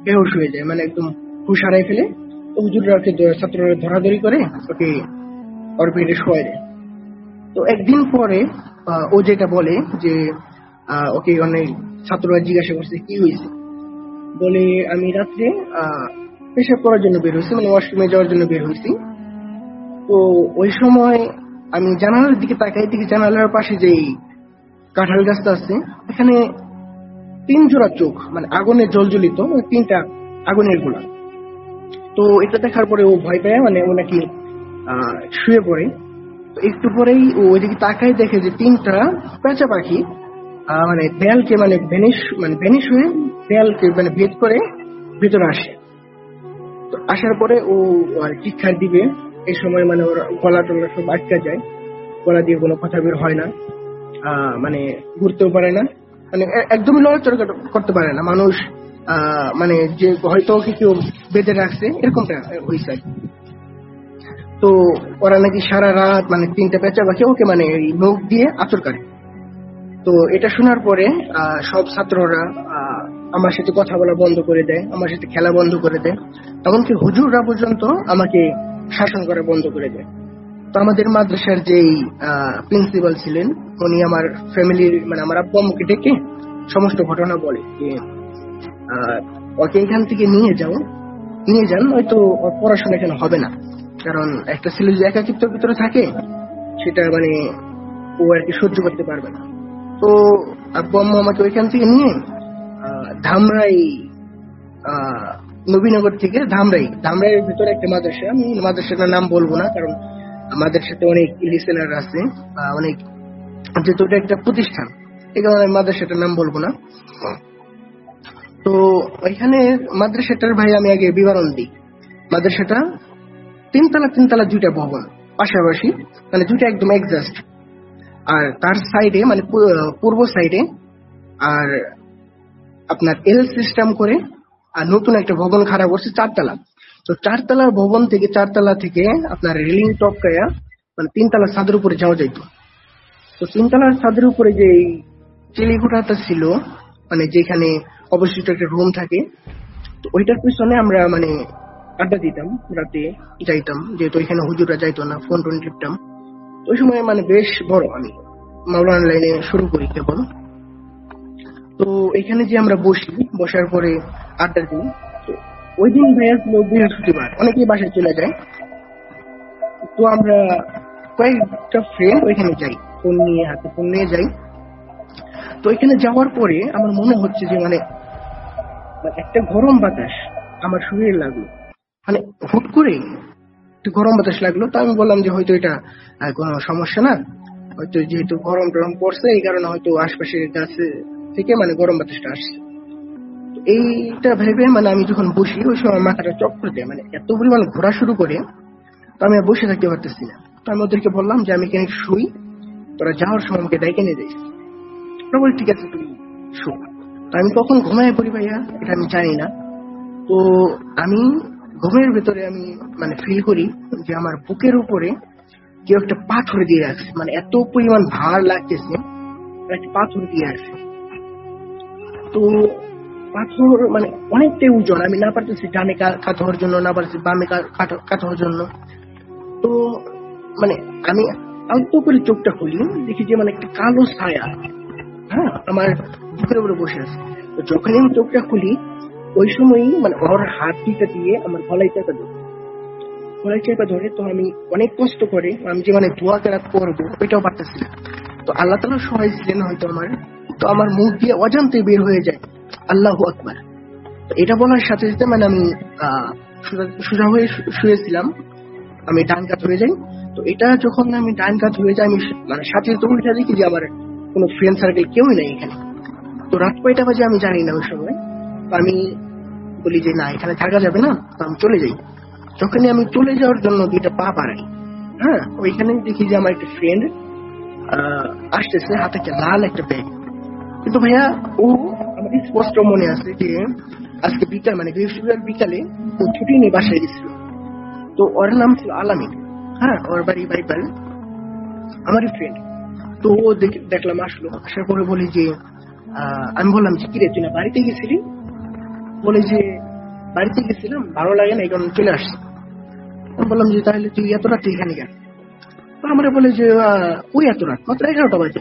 বেহুশ হয়ে যায়, মানে একদম হুশ হারাই ফেলে। তো হুজুররা ওকে ছাত্ররা ধরাধরি করে ওকে ওর পেটে শোয়াই দেয়। তো একদিন পরে ও যেটা বলে যে ওকে অনেক ছাত্ররা জিজ্ঞাসা করছে কি হয়েছে, বলে আমি রাত্রে পেশাব করার জন্য বের হয়েছি, মানে ওয়াশরুমে যাওয়ার জন্য বের হয়েছি। তো ওই সময় আমি জানালার দিকে তাকাই, দিকে জানালার পাশে যে কাঁঠাল গাছটা আছে এখানে তিন জোড়া চোখ, মানে আগুনে জলজলিত তিনটা আগুনের গোলা। তো এটা দেখার পরে ও ভয় পায়, মানে ও নাকি আহ শুয়ে পড়ে। একটু পরেই ও ওইদিকে তাকাই দেখে যে তিনটা পেঁচা পাখি মানে দেয়ালকে মানে ভেনিশ মানে ভেনিশ হয়ে দেয়ালকে মানে ভেদ করে ভিতরে আসে। তো আসার পরে ও চিৎকার দিবে, এই সময় মানে ওর গলা টলা সব আটকা যায়, গলা দিয়ে কোনো কথা বের হয় না, আহ মানে ঘুরতেও পারে না, মানে একদমই লড়াচড়া করতে পারে না মানুষ, আহ মানে যে হয়তো ওকে কেউ বেঁধে রাখছে এরকমটা হয়েছে। তো ওরা নাকি সারা রাত মানে তিনটা পেঁচা পাখি ওকে মানে নখ দিয়ে আচর করে। তো এটা শোনার পরে সব ছাত্ররা আমার সাথে কথা বলা বন্ধ করে দেয়, আমার সাথে খেলা বন্ধ করে দেয়, এমনকি হুজুররা পর্যন্ত আমাকে শাসন করা বন্ধ করে দেয়। তো আমাদের মাদ্রাসার যেই প্রিন্সিপাল ছিলেন উনি আমার ফ্যামিলির মানে আমার আব্বু আম্মুকে ডেকে সমস্ত ঘটনা বলে যে ওকে এখান থেকে নিয়ে যাও, নিয়ে যান, হয়তো পড়াশোনা এখানে হবে না, কারণ একটা ছেলে যে একাকিত্বের ভিতরে থাকে সেটা মানে ও আর কি সহ্য করতে পারবে না। তো আব্বু আম্মু আমাকে ওইখান থেকে নিয়ে ধামরাই নবীনগর থেকে ধামরাই ধামরাইয়ের ভিতরে একটা মাদ্রাসা, আমি মাদ্রাসাটার নাম বলবো না কারণ আমাদের সাথে অনেক লিসেনার আছে, অনেক যেহেতু এটা একটা প্রতিষ্ঠান এই কারণে মাদ্রাসাটার নাম বলবো না। তো ওইখানে মাদ্রাসাটার ভাই আমি আগে বিবরণ দিই। মাদ্রাসাটা তিনতলা তিনতলা দুইটা ভবন পাশাপাশি, মানে দুইটা একদম এক্সাস্ট, আর তার সাইডে মানে পূর্ব সাইডে আর আপনার এল সিস্টেম করে আর নতুন একটা ভবন খাড়া করছে চারতলা। তো চারতলার ভবন থেকে চারতলা থেকে আপনার রেলিং টপকায়া মানে তিনতলা ছাদের উপরে যাওয়া যাইতো। তো তিনতলার ছাদের উপরে যে চিলিঘোটাটা ছিল মানে যেখানে অবশিষ্ট একটা রুম থাকে, তো ওইটার পিছনে আমরা মানে আড্ডা দিতাম, রাতে যাইতাম, যেহেতু ওইখানে হুজুরা যাইতো না, ফোন টোন টিপতাম। ওই সময় মানে বেশ বড় আমি মাওলানা লাইনে শুরু করি কেবল। তো এখানে যে আমরা বসি, বসার পরে আড্ডা দিই। তো ওই দিন ভাইয়া ছিল বৃহস্পতিবার, অনেকেই বাসায় চলে যায়। তো আমরা কয়েকটা ফ্রেন্ড ওইখানে যাই, ফোন নিয়ে হাতে ফোন নিয়ে যাই। তো ওইখানে যাওয়ার পরে আমার মনে হচ্ছে যে মানে একটা গরম বাতাস আমার শরীরে লাগলো, মানে হুট করে একটু গরম বাতাস লাগলো। তো আমি বললাম যে হয়তো এটা কোনো সমস্যা না, হয়তো যেহেতু গরম টরম পড়ছে এই কারণে হয়তো আশপাশের গাছে থেকে মানে গরম বাতাসটা আসছে। এইটা ভেবে মানে আমি যখন বসি ওই সময় মাথাটা চক্কর দেয়, মানে এত পরিমাণ ঘোরা শুরু করে, তো আমি বসে থাকতে পারতেছি না। তো আমি ওদেরকে বললাম যে আমি কেন শুই, তোরা যাওয়ার সময় আমাকে ডাইকে নিয়ে যাইস। ওরা বলে ঠিক আছে তুই শো। তো আমি কখন ঘুমায় পড়ি ভাইয়া এটা আমি জানি না। তো আমি ঘুমের ভেতরে আমি মানে ফিল করি যে আমার বুকের উপরে কেউ একটা পাথর দিয়ে রাখছে, মানে এত পরিমাণ ভার লাগতেছে একটা পাথর দিয়ে রাখছে। তো পাথর মানে অনেকটাই ওজন, আমি না পারতেছি ডানে কাত হওয়ার জন্য, না পারতেছি বামে কাত হওয়ার জন্য। তো মানে আমি আলতো করে চোখটা খুলি, দেখি যে মানে একটা কালো ছায়া হ্যাঁ আমার বুকের উপরে বসে আছে। তো যখন আমি চোখটা খুলি ওই সময়ই মানে ওর হাত দুইটা দিয়ে আমার গলায় চেপে ধরে গলায় চেপে ধরে তো আমি অনেক কষ্ট করে আমি যে মানে দোয়া কেরাত করবো ওইটাও পারতেছি না। তো আল্লাহ তাআলা সহায় ছিলেন হয়তো আমার, তো আমার মুখ দিয়ে অজান্তে বের হয়ে যায় আল্লাহু আকবার। তো এটা বলার সাথে সাথে মানে আমি আহ সোজা হয়ে শুয়েছিলাম, আমি ডান কাত হয়ে যাই। তো এটা যখন আমি ডান কাত হয়ে যাই আমি মানে সাথে তো উল্টা দেখি যে আমার কোনো ফ্রেন্ড সার্কেল কেউই নেই এখানে। তো রাত কয়টা বাজে আমি জানি না ওই সময়। আমি বলি যে না এখানে থাকা যাবে না, তো আমি চলে যাই। যখনই আমি চলে যাওয়ার জন্য দুইটা পা বাড়াই, হ্যাঁ ওইখানে দেখি যে আমার একটা ফ্রেন্ড আসতেছে, হাতে একটা লাল একটা ব্যাগ। কিন্তু ভাইয়া ও আমার স্পষ্ট মনে আছে যে আজকে বিকাল মানে বৃহস্পতিবার বিকালে ও ছুটি নিয়ে বাসায় গেছিল। তো ওর নাম ছিল আলামিন, হ্যাঁ ওর বাড়ি বাইপাল, আমারই ফ্রেন্ড। তো ও দেখলাম আসলো, আসার পরে বলি যে আমি বললাম যে কিরে তুই না বাড়িতে গেছিলি, বলে যে বাড়িতে গেছিলাম, ভালো লাগে না, এই কারণে চলে আসছি। আমি বললাম যে তাহলে তুই এত রাত এখানে কেন? আমার বলে যে ওই এত রাত মাত্র এগারোটা বাজে।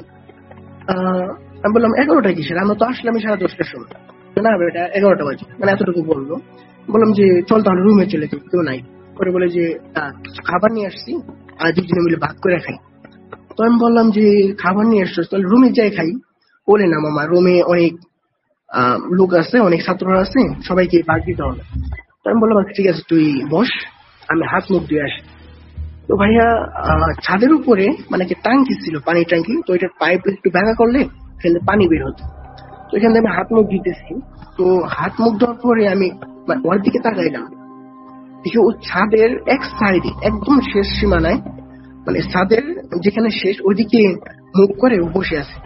আমি বললাম এগারোটা কিসের, আমরা তো আসলাম সাড়ে দশটার সময়। না এটা এগারোটা বাজে, মানে এতটুকু বললো। বললাম যে চল তাহলে রুমে চলে যাই, কেউ নাই। পরে বলে যে কিছু খাবার নিয়ে আসছি, আর দুজনে মিলে ভাগ করে খাই। তো আমি বললাম যে খাবার নিয়ে আসছো তাহলে রুমে যাই খাই। বলে না মামা, রুমে অনেক আহ লোক আছে, অনেক ছাত্ররা আছে, সবাইকে ভাগ দিতে হবে। তো আমি বললাম ঠিক আছে তুই বস, আমি হাত মুখ দিয়ে আসি। তো ভাইয়া ছাদের উপরে মানে যে ট্যাঙ্কি ছিল, পানি ট্যাঙ্কি, তো ওইটার পাইপ একটু ভাঙা করলে এখানে পানি বের হতো। তো এখান থেকে আমি হাত মুখ দিতেছি। তো হাত মুখ দেওয়ার পরে আমি ওর দিকে তাকাইলাম, দেখি ও ছাদের এক সাইডে একদম শেষ সীমানায়, মানে ছাদের যেখানে শেষ ওইদিকে মুখ করে বসে আছে।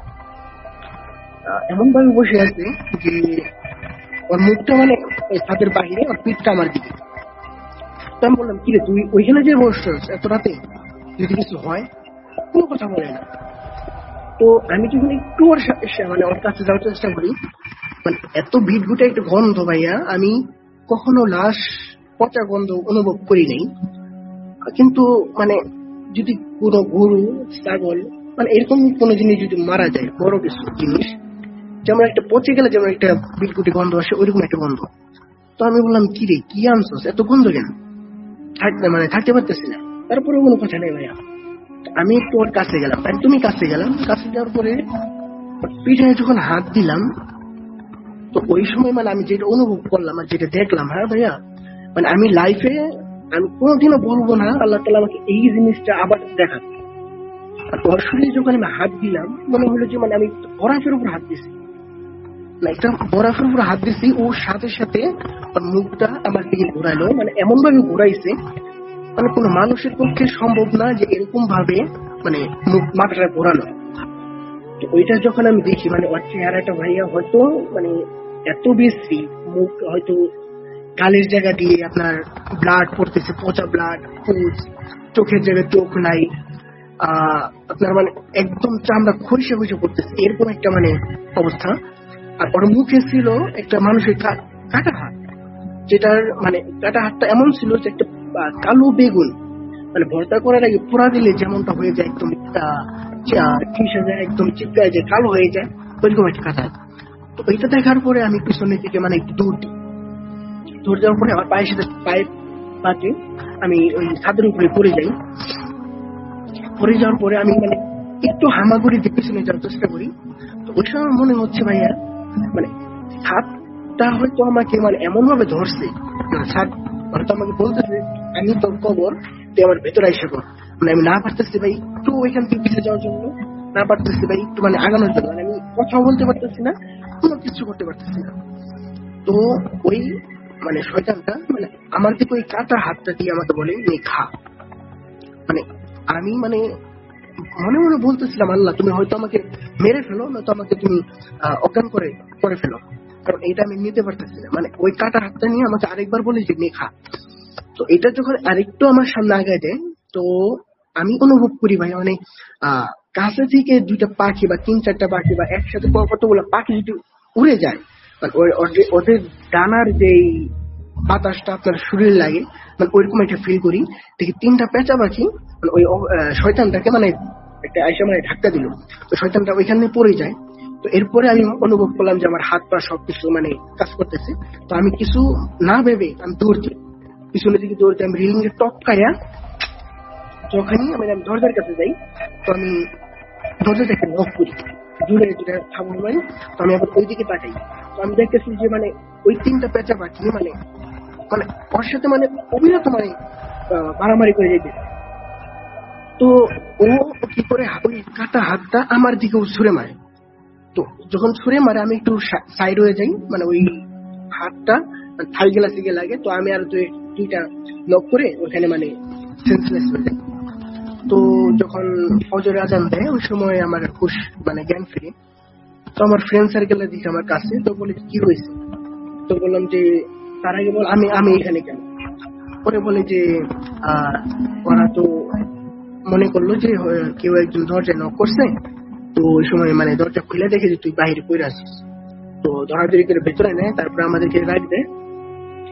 এমন ভাবে বসে আছে যে ওর মুখটা মানে ছাদের বাহিরে, ওর পিঠটা আমার দিকে। তো আমি বললাম কিরে তুই ওইখানে যে বসছিস এত রাতে, যদি কিছু হয়? কোনো কথা বলে না। তো আমি যখন একটু ওর মানে ওর কাছে যাওয়ার চেষ্টা করি, মানে এত ভিড় ভিটে একটা গন্ধ ভাইয়া, আমি কখনো লাশ পচা গন্ধ অনুভব করি নাই। কিন্তু মানে যদি কোনো গরু, ছাগল, মানে এরকম কোনো জিনিস যদি মারা যায়, বড় কিছু জিনিস, যেমন একটা পচে গেলে যেমন একটা বিটকুটি গন্ধ আসে, ওইরকম একটা গন্ধ। তো আমি বললাম কি রে, কি আনছস, এত গন্ধ কেন? থাকতে মানে থাকতে পারতেছি না। তারপরে কোনো কথা নেই ভাইয়া, আমি একটু ওর কাছে গেলাম, একদমই কাছে গেলাম। কাছে যাওয়ার পরে পিঠে যখন হাত দিলাম, তো ওই সময় মানে আমি যেটা অনুভব করলাম আর যেটা দেখলাম, হ্যাঁ ভাইয়া, মানে আমি লাইফে আমি কোনোদিনও বলবো না আল্লাহ তাআলা আমাকে এই জিনিসটা আবার দেখাবে। আর ওর শরীরে যখন আমি হাত দিলাম, মনে হলো যে মানে আমি বরফের উপর হাত দিছি, না একটা বরফের উপর হাত দিছি। ওর সাথে সাথে ওর মুখটা আমার দিকে ঘোরালো, মানে এমন ভাবে ঘোরাইছে মানে কোনো মানুষের পক্ষে সম্ভব না যে এরকম ভাবে মানে মুখ মাথাটা ঘোরানো। তো ওইটা যখন আমি দেখি, মানে ওর চেহারাটা ভাইয়া হয়তো মানে এত বেশি, মুখ হয়তো গালের জায়গা দিয়ে আপনার ব্লাড পড়তেছে, পচা ব্লাড, পুজ, চোখের জায়গায় চোখ নাই, আহ আপনার মানে একদম চামড়া খসে খসে পড়তেছে, এরকম একটা মানে অবস্থা। আর ওর মুখে ছিল একটা মানুষের কাটা হাত, যেটার মানে কাটা হাতটা এমন ছিল যে একটা কালো বেগুন, মানে ভর্তা করার আগে পোড়া দিলে যেমনটা হয়ে যায়, একদম খিসে যায়, একদম চিপকায় যায়, কালো হয়ে যায়, ওইরকম একটা কাটা। তো এইটা দেখার পরে আমি পিছনের দিকে মানে একটু দৌড় দিই। দৌড় যাওয়ার পরে আমার পায়ের সাথে পায়ে পাতে আমি ওই ছাদের উপরে পড়ে যাই। পড়ে যাওয়ার পরে আমি মানে একটু হামাগুড়ি দিয়ে পিছনে যাওয়ার চেষ্টা করি। তো ওই সময় মনে হচ্ছে ভাইয়া মানে ছাদটা হয়তো আমাকে মানে এমন ভাবে ধরছে, ছাদ হয়তো আমাকে বলতেছে আমি তোর কবর, তুই আমার ভেতরে এসে কর। মানে আমি না পারতেছি ভাই একটু ওইখান থেকে পিছিয়ে যাওয়ার জন্য, না পারতেছি ভাই একটু মানে আগানোর জন্য, মানে আমি কথাও বলতে পারতেছি না, কোনো কিছু করতে পারতেছি না। তো ওই মানে শয়তানটা মানে আমার দিকে ওই কাটা হাতটা দিয়ে আমাকে বলে নে খা। মানে আমি মানে মনে মনে বলতেছিলাম আল্লাহ তুমি হয়তো আমাকে মেরে ফেলো, নয়তো আমাকে তুমি অজ্ঞান করে করে ফেলো, কারণ এটা আমি নিতে পারতেছি না। মানে ওই কাটা হাতটা নিয়ে আমাকে আরেকবার বলে যে নে খা। তো এটা যখন আরেকটু আমার সামনে আগায় দেয়, তো আমি অনুভব করি ভাই মানে আহ কাছে থেকে দুইটা পাখি বা তিন চারটা পাখি বা একসাথে কতগুলো পাখি যদি উড়ে যায়, মানে ওদের ডানার যেই বাতাসটা আপনার শরীরে লাগে, মানে ওইরকম একটা ফিল করি। দেখি তিনটা পেঁচা পাখি মানে ওই শয়তানটাকে মানে একটা আইসা মানে ধাক্কা দিল, তো শয়তানটা ওইখানে পড়ে যায়। তো এরপরে আমি অনুভব করলাম যে আমার হাত পা সবকিছু মানে কাজ করতেছে। তো আমি কিছু না ভেবে আমি দৌড়ছি, পিছনের দিকে দৌড়তে আমি রিলিং এর টপকায়া যখনই আমি দরজার কাছে যাই, তো আমি দরজাটাকে লক করি জুড়ে যেটা খাবার মানে। তো আমি আবার ওই দিকে তাকাই, তো আমি দেখতেছি যে মানে ওই তিনটা পেঁচা পাখি মানে মানে ওর সাথে মানে অবিরত মানে মারামারি করে যেতে। তো ও কি করে ওই কাটা হাতটা আমার দিকেও ছুঁড়ে মারে। তো যখন ছুঁড়ে মারে আমি একটু সাইড হয়ে যাই, মানে ওই হাতটা থাই গেলা দিকে লাগে। তো আমি আর দুইটা লক করে ওখানে মানে সেন্সলেস হয়ে যাই। তো যখন ফজর আজান দেয় ওই সময় আমার হুশ মানে জ্ঞান ফিরে। তো আমার ফ্রেন্ড সার্কেলের দিকে আমার কাছে, তো বলে কি হয়েছে? তো বললাম যে তার আগে বল আমি আমি এখানে কেন? পরে বলে যে আহ ওরা তো মনে করলো যে কেউ একজন দরজা নক করছে, তো ওই সময় মানে দরজা খুলে দেখে যে তুই বাইরে পড়ে আছিস, তো ধরাধরি করে ভেতরে নেয়, তারপরে আমাদেরকে রাখবে।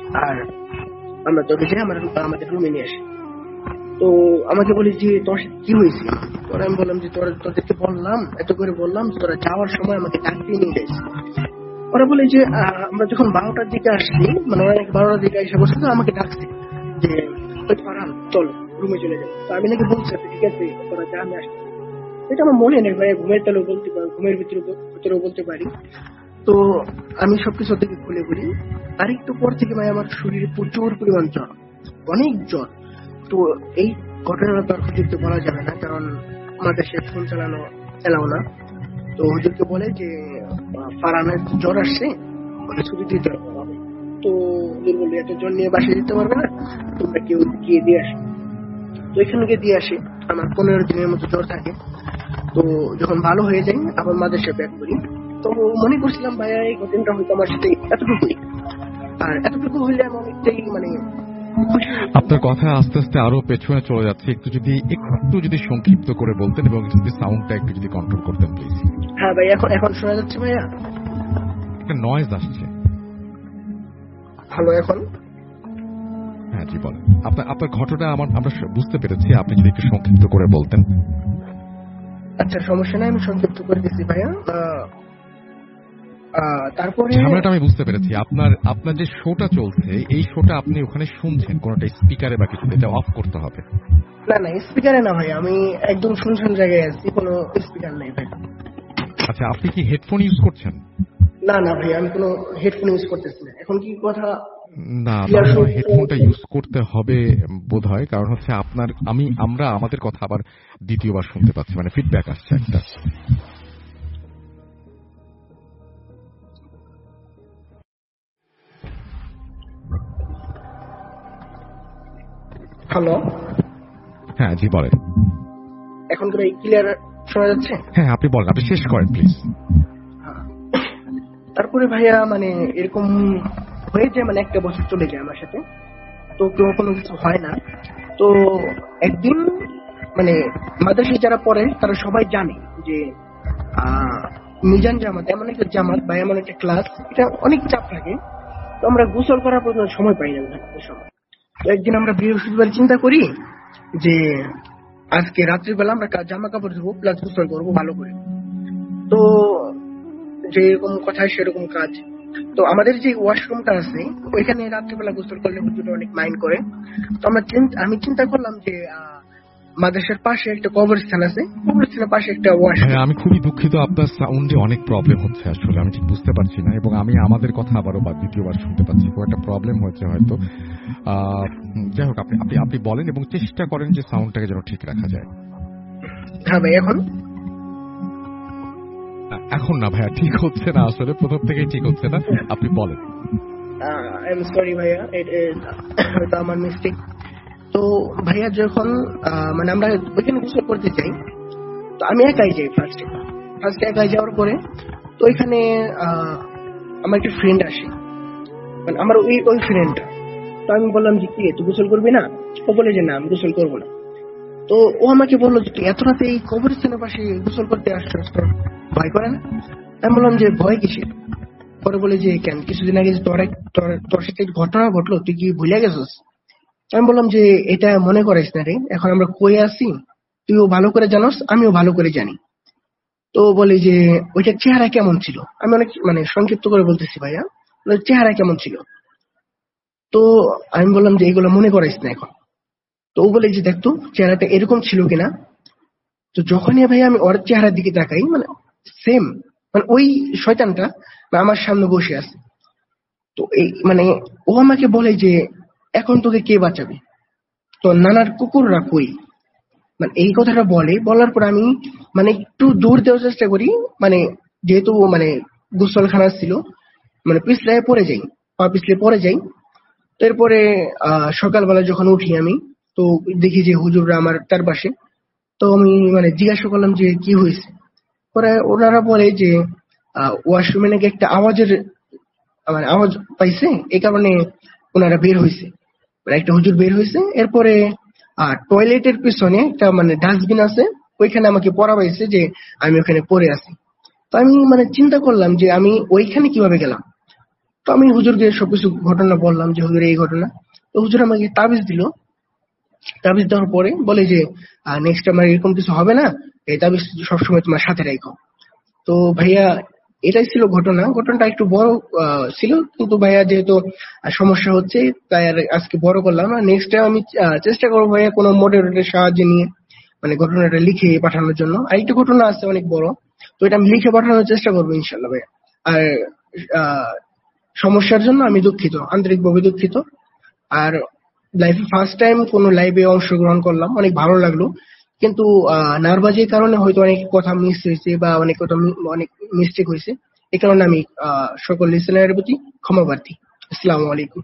আর আমরা তোকে যে আমার আমাদের রুমে নিয়ে আসি। তো আমাকে বলি যে তোর কি হয়েছে? তোরা আমি বললাম যে তোরা তোদেরকে বললাম, এত করে বললাম, তোরা যাওয়ার সময় আমাকে ডাকতে নিয়ে গেছে। ওরা বলে যে আমরা যখন বারোটার দিকে আসছি, মানে ওরা বারোটার দিকে এসে বসে, তো আমাকে ডাকছে যে ফারহান চল রুমে চলে যাবো। তো আমি নাকি বলছি ঠিক আছে তোরা যা, আমি আসছি। এটা আমার মনে নেই ভাই, ঘুমের তালেও বলতে পারি, ঘুমের ভিতরে ভিতরেও বলতে পারি। তো আমি সবকিছু থেকে খুলে বলি। তার একটু পর থেকে ভাই আমার শরীরে প্রচুর পরিমাণ জ্বর, অনেক জ্বর। তো এই ঘটনাটা তো আর হুজুরকে বলা যাবে না, কারণ আমাদের সে ফোন চালানো এলাও না। তো হুজুরকে বলে যে ফারহানের জ্বর আসছে, ওকে ছুটি দিতে হবে। তো হুজুর বললে এত জ্বর নিয়ে বাসায় দিতে পারবে না, তোমরা কেউ গিয়ে দিয়ে আসে। তো এখানে গিয়ে দিয়ে আসে, আমার পনেরো দিনের মতো জ্বর থাকে। তো যখন ভালো হয়ে যায় আবার মাদ্রাসা ব্যাক করি। তো মনে করছিলাম ভাইয়া এই ঘটনাটা হয়তো আমার সাথে এতটুকুই, আর এতটুকু হইলে আমি অনেকটাই মানে। আপনার কথা আস্তে আস্তে আরো পেছনে চলে যাচ্ছে, একটু যদি একটু যদি সংক্ষিপ্ত করে বলতেন এবং যদি সাউন্ডটা একটু যদি কন্ট্রোল করতেন প্লিজ। হ্যাঁ ভাই, এখন এখন শোনা যাচ্ছে ভাইয়া? একটা নয়েজ আসছে। হ্যালো এখন? হ্যাঁ জি বলেন। আপনার আপনার ঘটনা আমার আমরা বুঝতে পেরেছি, আপনি যদি একটু সংক্ষিপ্ত করে বলতেন। আচ্ছা সমস্যা নাই, আমি সংক্ষিপ্ত করে দিচ্ছি ভাইয়া। তারপরে ঝামেলাটা আমি বুঝতে পেরেছি। আপনার আপনার যে শোটা চলছে, এই শোটা আপনি ওখানে শুনছেন কোনটা স্পিকারে বা কিছু, এটা অফ করতে হবে। না না স্পিকারে না ভাই, আমি একদম শুনশান জায়গায় আছি, কোনো স্পিকার নাই ভাই। আচ্ছা আপনি কি হেডফোন ইউজ করছেন? না না ভাই, আমি কোনো হেডফোন ইউজ করতেছি না। এখন কি কথা? না, হেডফোনটা ইউজ করতে হবে বোধহয়, কারণ হচ্ছে আপনার আমি আমরা আমাদের কথা আবার দ্বিতীয়বার শুনতে পাচ্ছি, মানে ফিডব্যাক আসছে একটা। হ্যালো, হ্যাঁ জি বলেন। এখন কি ভাই ক্লিয়ার শোনা যাচ্ছে? হ্যাঁ আপনি বলেন, আপনি শেষ করেন প্লিজ। তারপরে ভাইয়া মানে এরকম হয়ে যায়, মানে একটা বছর চলে যায় আমার সাথে, তো কেউ কোনো কিছু হয় না। তো একদিন মানে মাদ্রাসায় যারা পড়ে তারা সবাই জানে যে মিজান জামাত এমন একটা জামাত বা এমন একটা ক্লাস, এটা অনেক চাপ থাকে। তো আমরা গোসল করার পর্যন্ত সময় পাই না সময়। তো একদিন আমরা বৃহস্পতিবার চিন্তা করি যে আজকে রাত্রিবেলা আমরা জামা কাপড় ধোবো প্লাস গোসল করবো ভালো করে। তো যেরকম কথা সেরকম কাজ। তো আমাদের যে ওয়াশরুমটা আছে ওইখানে রাত্রিবেলা গোসল করলে হুজুরা অনেক মাইন্ড করে। তো আমরা আমি চিন্তা করলাম যে মাদ্রাসার পাশে একটা কবরস্থান আছে, কবরস্থানের পাশে একটা ওয়াশরুম। আমি খুবই দুঃখিত, আপনার সাউন্ডে অনেক প্রবলেম হচ্ছে, আসলে আমি ঠিক বুঝতে পারছি না, এবং আমি আমাদের কথা আবারও বা দ্বিতীয়বার শুনতে পাচ্ছি, খুব একটা প্রবলেম হয়েছে হয়তো। যাই হোক, আপনি আপনি আপনি বলেন এবং চেষ্টা করেন যে সাউন্ডটাকে যেন ঠিক রাখা যায়। হ্যাঁ ভাই, এখন এখন না ভাইয়া, ঠিক হচ্ছে না, আসলে প্রথম থেকেই ঠিক হচ্ছে না, আপনি বলেন। আই এম সরি ভাইয়া, এটা আমার মিস্টেক। তো ভাইয়া যখন মানে আমরা ওইখানে গোসল করতে চাই, তো আমি একাই যাই ফার্স্টে ফার্স্টে একাই যাওয়ার পরে তো ওইখানে আমার একটা ফ্রেন্ড আসে, মানে আমার ওই ওই ফ্রেন্ডটা। তো আমি বললাম যে কি তুই গোসল করবি না? ও বলে যে না আমি গোসল করবো না। তো ও আমাকে বললো যে তুই এত রাতে এই কবরস্থানের পাশে গোসল করতে আসছিস, তোর ভয় করে না? আমি বললাম যে ভয় কিসে? পরে বলে যে কেন, কিছুদিন আগে তোর তোর সাথে ঘটনা ঘটলো, তুই কি ভুলে গেছিস? আমি বললাম যে এটা মনে করিস না রে, এখন আমরা কই আছি তুইও ভালো করে জানোস, আমিও ভালো করে জানি। তো বলে যে ওইটার চেহারা কেমন ছিল? আমি অনেক মানে সংক্ষিপ্ত করে বলতেছি ভাইয়া, চেহারা কেমন ছিল? তো আমি বললাম যে এগুলো মনে করিস না এখন। তো ও বলে যে দেখতো চেহারাটা এরকম ছিল কিনা। তো যখনই ভাইয়া আমি ওর চেহারার দিকে তাকাই, মানে সেম, মানে ওই শয়তানটা আমার সামনে বসে আছে। তো এই মানে ও আমাকে বলে যে এখন তোকে কে বাঁচাবে, তো নানার কুকুররা কই, মানে এই কথাটা বলে। বলার পর আমি মানে একটু দূর দেওয়ার চেষ্টা করি, মানে যেহেতু মানে গোসলখানা ছিল, মানে পিছলে পড়ে যাই, পা পিছলে পড়ে যাই। এরপরে আহ সকালবেলা যখন উঠি আমি, তো দেখি যে হুজুররা আমার তার পাশে। তো আমি মানে জিজ্ঞাসা করলাম যে কি হয়েছে। পরে ওনারা বলে যে ওয়াশরুমে নাকি একটা আওয়াজের মানে আওয়াজ পাইছে, এই কারণে ওনারা বের হয়েছে, একটা হুজুর বের হয়েছে। এরপরে আর টয়লেটের পিছনে একটা মানে ডাস্টবিন আছে, ওইখানে আমাকে পড়া পাইছে যে আমি ওখানে পড়ে আছি। তো আমি মানে চিন্তা করলাম যে আমি ওইখানে কিভাবে গেলাম। তো আমি হুজুরকে সবকিছু ঘটনা বললাম যে হুজুর এই ঘটনা। তো হুজুর আমাকে তাবিজ দিল। তাবিজ দেওয়ার পরে বলে যে নেক্সট আমার এরকম কিছু হবে না, এই তাবিজ সবসময় তোমার সাথে রাখো। তো ভাইয়া এটাই ছিল ঘটনা। ঘটনাটা একটু বড় ছিল, কিন্তু ভাইয়া যেহেতু সমস্যা হচ্ছে তাই আর আজকে বড় করলাম। নেক্সট টাইম আমি চেষ্টা করবো ভাইয়া কোনো মডারেটরের সাহায্য নিয়ে মানে ঘটনাটা লিখে পাঠানোর জন্য। আরেকটা ঘটনা আছে অনেক বড়, তো এটা আমি লিখে পাঠানোর চেষ্টা করবো ইনশাল্লাহ ভাইয়া। আর সমস্যার জন্য আমি দুঃখিত, আন্তরিকভাবে দুঃখিত। আর লাইফে ফার্স্ট টাইম কোনো লাইভে অংশগ্রহণ করলাম, অনেক ভালো লাগলো। কিন্তু নার্ভাসের কারণে হয়তো অনেক কথা মিস হয়েছে বা অনেক কথা অনেক মিস্টেক হয়েছে। এই কারণে আমি সকল লিসেনারের প্রতি ক্ষমা প্রার্থী। আসসালামু আলাইকুম।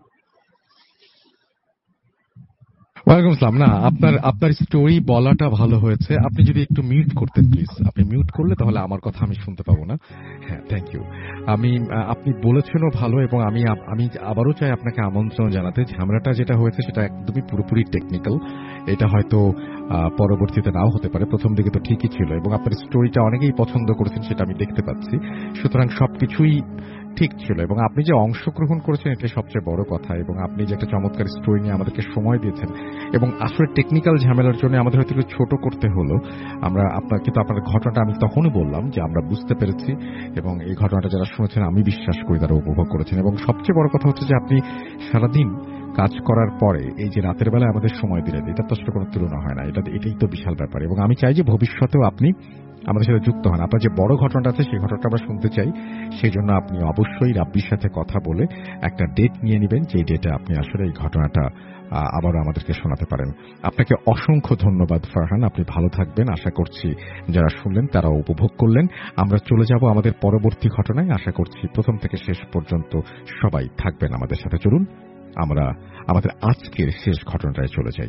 ওয়ালাইকুম আসসালাম। না, আপনার আপনার স্টোরি বলাটা ভালো হয়েছে। আপনি যদি একটু মিউট করতেন প্লিজ। আপনি মিউট করলে তাহলে আমার কথা আমি শুনতে পাবো না। হ্যাঁ, থ্যাংক ইউ। আমি আপনি বলেছেনও ভালো, এবং আমি আমি আবারও চাই আপনাকে আমন্ত্রণ জানাতে। ঝামেলাটা যেটা হয়েছে সেটা একদমই পুরোপুরি টেকনিক্যাল। এটা হয়তো পরবর্তীতে নাও হতে পারে, প্রথম দিকে তো ঠিকই ছিল, এবং আপনার স্টোরিটা অনেকেই পছন্দ করেছেন সেটা আমি দেখতে পাচ্ছি। সুতরাং সবকিছুই ঠিক ছিল, এবং আপনি যে অংশগ্রহণ করেছেন এটা সবচেয়ে বড় কথা, এবং আপনি যে একটা চমৎকার স্টোরি নিয়ে আমাদেরকে সময় দিয়েছেন, এবং আসলে টেকনিক্যাল ঝামেলার জন্য আমাদের হয়তো একটু ছোট করতে হলো। আমরা আপনার কিন্তু আপনার ঘটনাটা আমি তখনই বললাম যে আমরা বুঝতে পেরেছি, এবং এই ঘটনাটা যারা শুনেছেন আমি বিশ্বাস করি তারা উপভোগ করেছেন। এবং সবচেয়ে বড় কথা হচ্ছে যে আপনি সারাদিন কাজ করার পরে এই যে রাতের বেলায় আমাদের সময় দিলেন, এটা তো আসলে কোনো তুলনা হয় না। এটা এটাই তো বিশাল ব্যাপার, এবং আমি চাই যে ভবিষ্যতেও আপনি আমাদের সাথে যুক্ত হন। আপনার যে বড় ঘটনাটা আছে সেই ঘটনাটা আমরা শুনতে চাই। সেই জন্য আপনি অবশ্যই রাব্বির সাথে কথা বলে একটা ডেট নিয়ে নেবেন, যে ডেটে আপনি আসলে এই ঘটনাটা আবারও আমাদেরকে শোনাতে পারেন। আপনাকে অসংখ্য ধন্যবাদ ফারহান, আপনি ভালো থাকবেন। আশা করছি যারা শুনলেন তারা উপভোগ করলেন। আমরা চলে যাব আমাদের পরবর্তী ঘটনায়। আশা করছি প্রথম থেকে শেষ পর্যন্ত সবাই থাকবেন আমাদের সাথে। চলুন আমরা আমাদের আজকের শেষ ঘটনাটায় চলে যাই।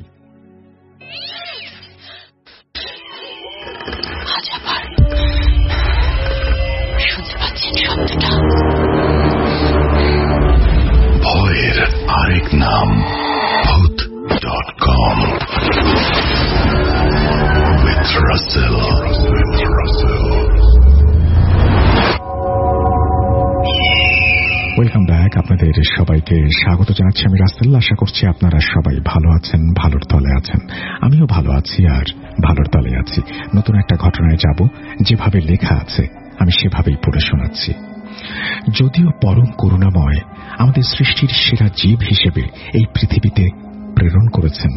ভয়ের আরেক নাম Bhoot dot com with Russell. Welcome back. আপনাদের সবাইকে স্বাগত জানাচ্ছি আমি রাসেল। আশা করছি আপনারা সবাই ভালো আছেন, ভালোর তলে আছেন। আমিও ভালো আছি আর ভালোর তলে আছি। নতুন একটা ঘটনায় যাব, যেভাবে লেখা আছে আমি সেভাবেই পড়ে শোনাচ্ছি। যদিও পরম করুণাময় আমাদের সৃষ্টির সেরা জীব হিসেবে এই পৃথিবীতে প্রেরণ করেছেন,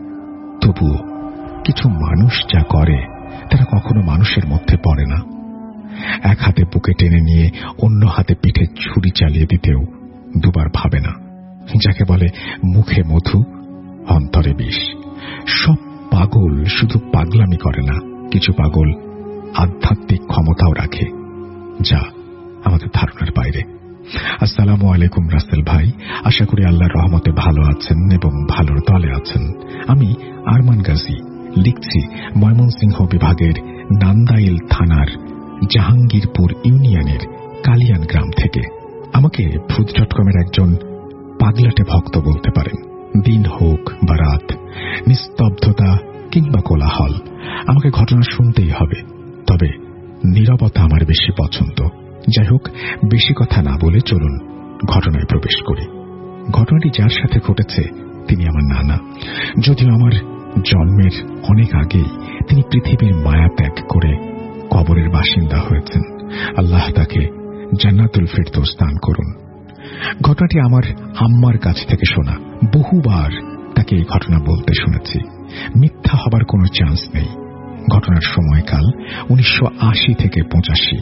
তবুও কিছু মানুষ যা করে তারা কখনো মানুষের মধ্যে পড়ে না। এক হাতে বুকে টেনে নিয়ে অন্য হাতে পিঠে ছুরি চালিয়ে দিতেও দুবার ভাবে না। যাকে বলে মুখে মধু অন্তরে বিষ। সব পাগল শুধু পাগলামি করে না, কিছু পাগল আধ্যাত্মিক ক্ষমতাও রাখে, যা আমাদের ধারণার বাইরে। আসসালামু আলাইকুম রাসেল ভাই, আশা করি আল্লাহর রহমতে ভালো আছেন এবং ভালোর দলে আছেন। আমি আরমান গাজী লিখছি ময়মনসিংহ বিভাগের নান্দাইল থানার জাহাঙ্গীরপুর ইউনিয়নের কালিয়ান গ্রাম থেকে। আমাকে ভূত ডট কমের একজন পাগলাটে ভক্ত বলতে পারেন। দিন হোক বা রাত, নিস্তব্ধতা কিংবা কোলাহল, আমাকে ঘটনা শুনতেই হবে। তবে নীরবতা আমার বেশি পছন্দ। যাই হোক, বেশি কথা না বলে চলুন ঘটনায় প্রবেশ করি। ঘটনাটি যার সাথে ঘটেছে তিনি আমার নানা। যদিও আমার জন্মের অনেক আগেই তিনি পৃথিবীর মায়া ত্যাগ করে কবরের বাসিন্দা হয়েছেন। আল্লাহ তাকে জান্নাতুল ফিরদৌস দান করুন। ঘটনাটি আমার আম্মার কাছ থেকে শোনা। বহুবার তাকে এই ঘটনা বলতে শুনেছি। মিথ্যা হবার কোনো চান্স নেই। ঘটনার সময়কাল উনিশশো আশি থেকে পঁচাশি।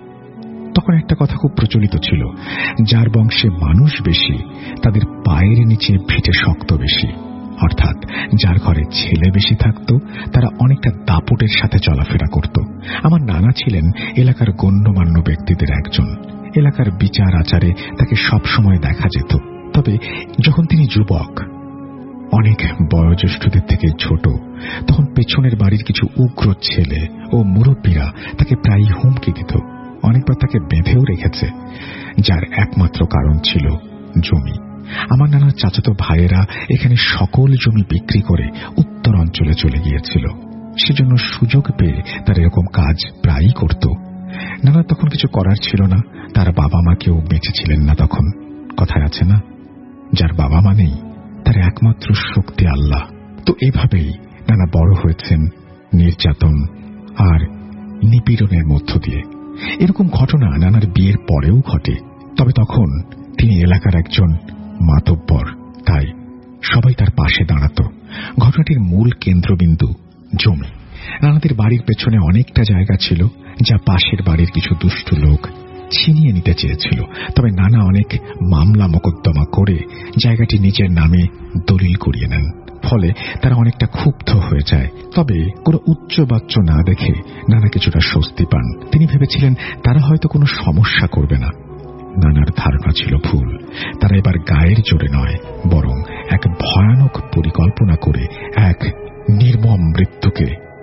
তখন একটা কথা খুব প্রচলিত ছিল, যার বংশে মানুষ বেশি তাদের পায়ের নিচে ভিটে শক্ত বেশি। অর্থাৎ যার ঘরে ছেলে বেশি থাকত তারা অনেকটা দাপটের সাথে চলাফেরা করত। আমার নানা ছিলেন এলাকার গণ্যমান্য ব্যক্তিদের একজন। এলাকার বিচার আচারে তাকে সব সময় দেখা যেত। তবে যখন তিনি যুবক, অনেক বয়োজ্যেষ্ঠদের থেকে ছোট, তখন পেছনের বাড়ির কিছু উগ্র ছেলে ও মুরব্বীরা তাকে প্রায়ই হুমকি দিত। অনেকবার তাকে বেঁধেও রেখেছে, যার একমাত্র কারণ ছিল জমি। আমার নানার চাচাতো ভাইয়েরা এখানে সকল জমি বিক্রি করে উত্তর অঞ্চলে চলে গিয়েছিল। সেজন্য সুযোগ পেয়ে তার এরকম কাজ প্রায়ই করত। নানা তখন কিছু করার ছিল না, তার বাবা মা কেউ বেঁচে ছিলেন না তখন। কথায় আছে না, যার বাবা মা নেই তার একমাত্র শক্তি আল্লাহ। তো এভাবেই নানা বড় হয়েছেন নির্যাতন আর নিপীড়নের মধ্য দিয়ে। এরকম ঘটনা নানার বিয়ের পরেও ঘটে, তবে তখন তিনি এলাকার একজন মাতব্বর, তাই সবাই তার পাশে দাঁড়াত। ঘটনাটির মূল কেন্দ্রবিন্দু জমি। নানাদের বাড়ির পেছনে অনেকটা জায়গা ছিল যা পাশের বাড়ির কিছু দুষ্টু লোক ছিনিয়ে নিতে চেয়েছিল, তবে নানা অনেক মামলা মোকদ্দমা করে জায়গাটি নিজের নামে দলিল করিয়ে নেন। ফলে তারা অনেকটা ক্ষুব্ধ হয়ে যায়, তবে কোনো উচ্চবাচ্য না দেখে নানা কিছুটা স্বস্তি পান। তিনি ভেবেছিলেন তারা হয়তো কোনো সমস্যা করবে না। নানার ধারণা ছিল ভুল। তারা এবার গায়ের জোরে নয়, বরং এক ভয়ানক পরিকল্পনা করে এক নির্মম মৃত্যুকে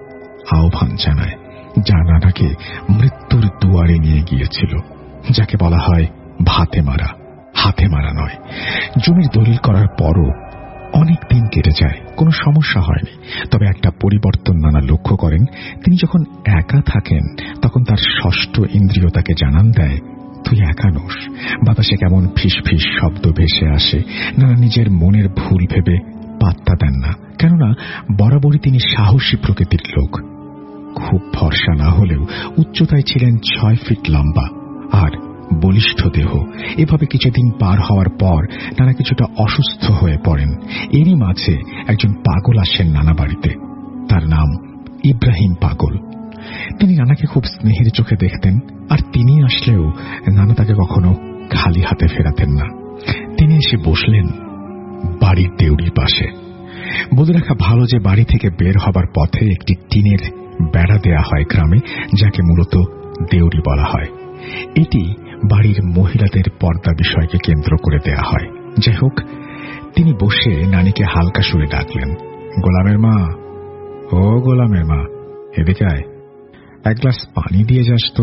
আহ্বান জানায়, যা নানাকে মৃত্যুর দুয়ারে নিয়ে গিয়েছিল, যাকে বলা হয় ভাতে মারা। হাতে মারা নয়। জমির দলিল করার পরও অনেক দিন কেটে যায়, কোনো সমস্যা হয়নি। তবে একটা পরিবর্তন নানা লক্ষ্য করেন। তিনি যখন একা থাকেন তখন তার ষষ্ঠ ইন্দ্রিয় তাকে জানান দেয়, তুই একা নোস। বাতাসে কেমন ফিস ফিস শব্দ ভেসে আসে। নানা নিজের মনের ভুল ভেবে পাত্তা দেন না, কেননা বরাবরই তিনি সাহসী প্রকৃতির লোক। খুব ভরসা না হলেও উচ্চতায় ছিলেন ছয় ফিট লম্বা আর বলিষ্ঠ দেহ। এভাবে কিছুদিন পার হওয়ার পর নানা কিছুটা অসুস্থ হয়ে পড়েন। এরই মাঝে একজন পাগল আসেন নানা বাড়িতে। তার নাম ইব্রাহিম পাগল। তিনি নানাকে খুব স্নেহের চোখে দেখতেন, আর তিনি আসলেও নানা তাকে কখনো খালি হাতে ফেরাতেন না। তিনি এসে বসলেন বাড়ির দেউড়ির পাশে। বলে রাখা ভালো যে বাড়ি থেকে বের হবার পথে একটি টিনের বেড়া দেয়া হয় গ্রামে, যাকে মূলত দেউড়ি বলা হয়। এটি বাড়ির মহিলাদের পর্দা বিষয়কে কেন্দ্র করে দেয়া হয়। যাই হোক, তিনি বসে নানিকে হালকা সুরে ডাকলেন, গোলামের মা, ও গোলামের মা, এদিকে আয়, এক গ্লাস পানি দিয়ে যাস তো।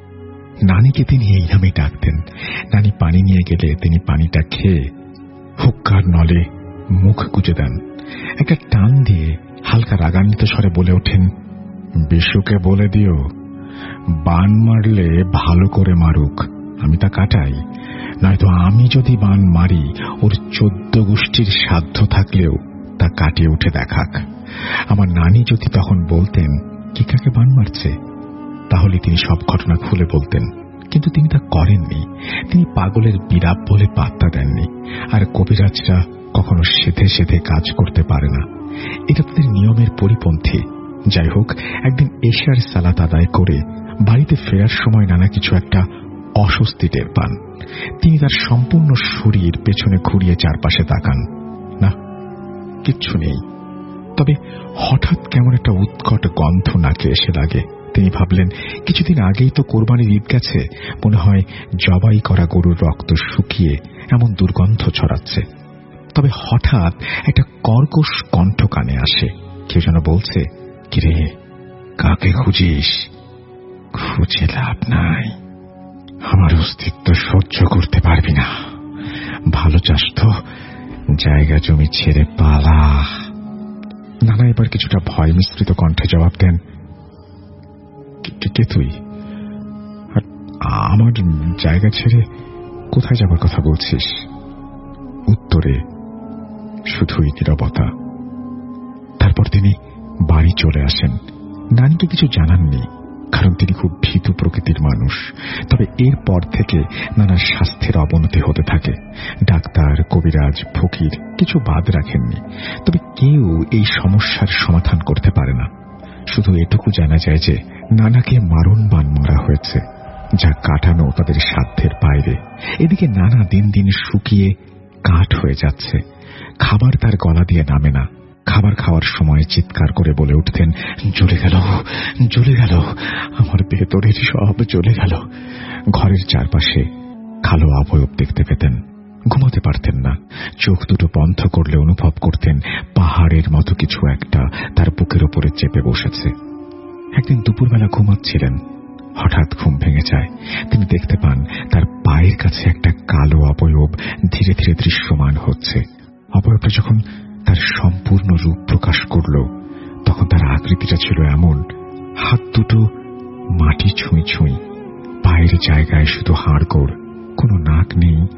নানিকে তিনি এই নামে ডাকতেন। নানি পানি নিয়ে গেলে তিনি পানিটা খেয়ে হুক্কার নলে মুখ গুজে দেন। একটা টান দিয়ে হালকা রাগান্বিত স্বরে বলে ওঠেন, বিশুকে বলে দিও বান মারলে ভালো করে মারুক, আমি তা কাটাই। নয়তো আমি যদি বান মারি, ওর চোদ্দ গোষ্ঠীর সাধ্য থাকলেও তা কাটিয়ে উঠে দেখাক। আমার নানি যদি তখন বলতেন কি কাকে বান মারছে, তাহলে তিনি সব ঘটনা খুলে বলতেন, কিন্তু তিনি তা করেননি। তিনি পাগলের বিরাপ বলে পাত্তা দেননি। আর কবিরাজরা কখনো সেধে সেধে কাজ করতে পারে না, এটা তাদের নিয়মের পরিপন্থী। যাই হোক, একদিন এশার সালাত আদায় করে বাড়িতে ফেরার সময় নানা কিছু একটা অস্বস্তি টের পান। তিনি তার সম্পূর্ণ শরীর পেছনে ঘুরিয়ে চারপাশে তাকান। না, কিচ্ছু নেই। তবে হঠাৎ কেমন একটা উৎকট গন্ধ নাকে এসে লাগে। তিনি ভাবলেন, কিছুদিন আগেই তো কোরবানির ঈদ গেছে, মনে হয় জবাই করা গরুর রক্ত শুকিয়ে এমন দুর্গন্ধ ছড়াচ্ছে। তবে হঠাৎ একটা কর্কশ কণ্ঠ কানে আসে। কেউ যেন বলছে, কিরে, কাকে খুঁজিস? খুঁজে লাভ নাই, আমার অস্তিত্ব সহ্য করতে পারবি না। ভালো চাস তো জায়গা জমি ছেড়ে পালা। নানা এবার কিছুটা ভয় মিশ্রিত কণ্ঠে জবাব দেন, কে তুই? আর আমার জায়গা ছেড়ে কোথায় যাবার কথা বলছিস? উত্তরে শুধুই নীরবতা। তারপর তিনি বাড়ি চলে আসেন। নানিকে কিছু জানাননি, কারণ তিনি খুব ভীতু প্রকৃতির মানুষ। তবে এরপর থেকে নানার স্বাস্থ্যের অবনতি হতে থাকে। ডাক্তার, কবিরাজ, ফকির কিছু বাদ রাখেননি, তবে কেউ এই সমস্যার সমাধান করতে পারে না। শুধু এটুকু জানা যায় যে নানাকে মারণ বান মারা হয়েছে, যা কাটানো তাদের সাধ্যের বাইরে। এদিকে নানা দিন দিন শুকিয়ে কাঠ হয়ে যাচ্ছে। খাবার তার গলা দিয়ে নামে না। খাবার খাওয়ার সময় চিৎকার করে বলে উঠতেন, জ্বলে গেল, জ্বলে গেল, আমার ভেতরের সব জ্বলে গেল। ঘরের চারপাশে কালো অবয়ব দেখতে পেতেন। ঘুমাতে পারতেন না। চোখ দুটো বন্ধ করলে অনুভব করতেন পাহাড়ের মতো কিছু একটা তার বুকের ওপরে চেপে বসেছে। একদিন দুপুরবেলা ঘুমাচ্ছিলেন, হঠাৎ ঘুম ভেঙে যায়। তিনি দেখতে পান তার পায়ের কাছে একটা কালো অবয়ব ধীরে ধীরে দৃশ্যমান হচ্ছে। অবয়বটা যখন তার সম্পূর্ণ রূপ প্রকাশ করল, তখন তার আকৃতিটা ছিল এমন, হাত দুটো মাটি ছুঁই ছুঁই, পায়ের জায়গায় শুধু হাড়গোড়, কোনো নাক নেই,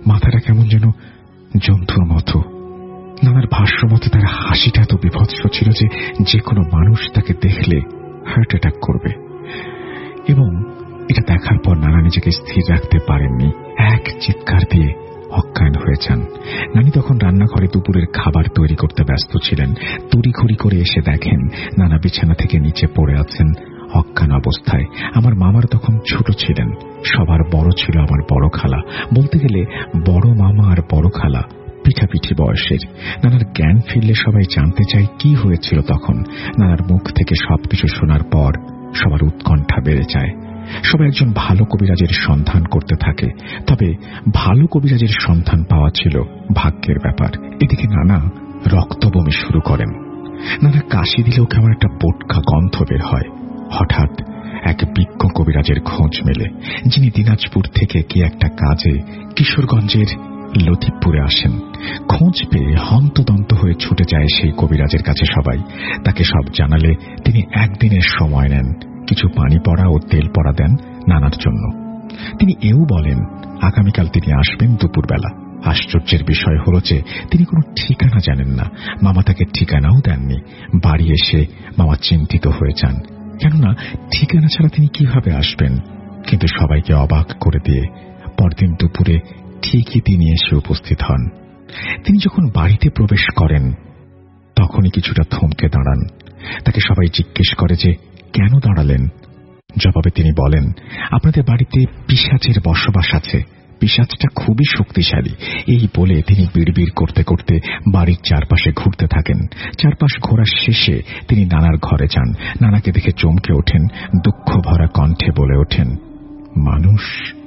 মাথাটা কেমন যেন জন্তুর মতো। নানার ভাষ্য মতে তার হাসিটা এত বিভৎস ছিল যে যে কোনো মানুষ তাকে দেখলে হার্ট অ্যাটাক করবে। এবং এটা দেখার পর নানা নিজেকে স্থির রাখতে পারেননি, এক চিৎকার দিয়ে অজ্ঞান হয়ে যান। নানি তখন রান্নাঘরে দুপুরের খাবার তৈরি করতে ব্যস্ত ছিলেন। তড়িঘড়ি করে এসে দেখেন নানা বিছানা থেকে নিচে পড়ে আছেন অজ্ঞান অবস্থায়। আমার মামার তখন ছোট ছিলেন, সবার বড় ছিল আমার বড় খালা। বলতে গেলে বড় মামা আর বড় খালা পিঠাপিঠি বয়সের। নানার জ্ঞান ফিরলে সবাই জানতে চায় কি হয়েছিল তখন। নানার মুখ থেকে সবকিছু শোনার পর সবার উৎকণ্ঠা বেড়ে যায়। সবাই একজন ভালো কবিরাজের সন্ধান করতে থাকে। তবে ভালো কবিরাজের সন্ধান পাওয়া ছিল ভাগ্যের ব্যাপার। এদিকে নানা রক্ত বমি শুরু করেন। নানা কাশি দিলেও কেমন একটা বোটকা গন্ধ বের হয়। হঠাৎ এক বিজ্ঞ কবিরাজের খোঁজ মেলে, যিনি দিনাজপুর থেকে কি একটা কাজে কিশোরগঞ্জের লতিফপুরে আসেন। খোঁজ পেয়ে হন্তদন্ত হয়ে ছুটে যায় সেই কবিরাজের কাছে সবাই। তাকে সব জানালে তিনি একদিনের সময় নেন, কিছু পানি পড়া ও তেল পড়া দেন নানার জন্য। তিনি এও বলেন আগামীকাল তিনি আসবেন দুপুরবেলা। আশ্চর্যের বিষয় হল যে তিনি কোনো ঠিকানা জানেন না। মামা তাকে ঠিকানাও দেননি। বাড়ি এসে মামা চিন্তিত হয়ে যান, কেননা ঠিকানা ছাড়া তিনি কিভাবে আসবেন। কিন্তু সবাইকে অবাক করে দিয়ে পরদিন দুপুরে ঠিকই তিনি এসে উপস্থিত হন। তিনি যখন বাড়িতে প্রবেশ করেন তখনই কিছুটা থমকে দাঁড়ান। তাকে সবাই জিজ্ঞেস করে যে কেন দাঁড়ালেন। জবাবে তিনি বলেন, আপনাদের বাড়িতে পিশাচের বসবাস আছে, পিশাচটা খুবই শক্তিশালী। এই বলে তিনি বিড়বিড় করতে করতে বাড়ির চারপাশে ঘুরতে থাকেন। চারপাশ ঘোরার শেষে তিনি নানার ঘরে যান। নানাকে দেখে চমকে ওঠেন, দুঃখ ভরা কণ্ঠে বলে ওঠেন, মানুষ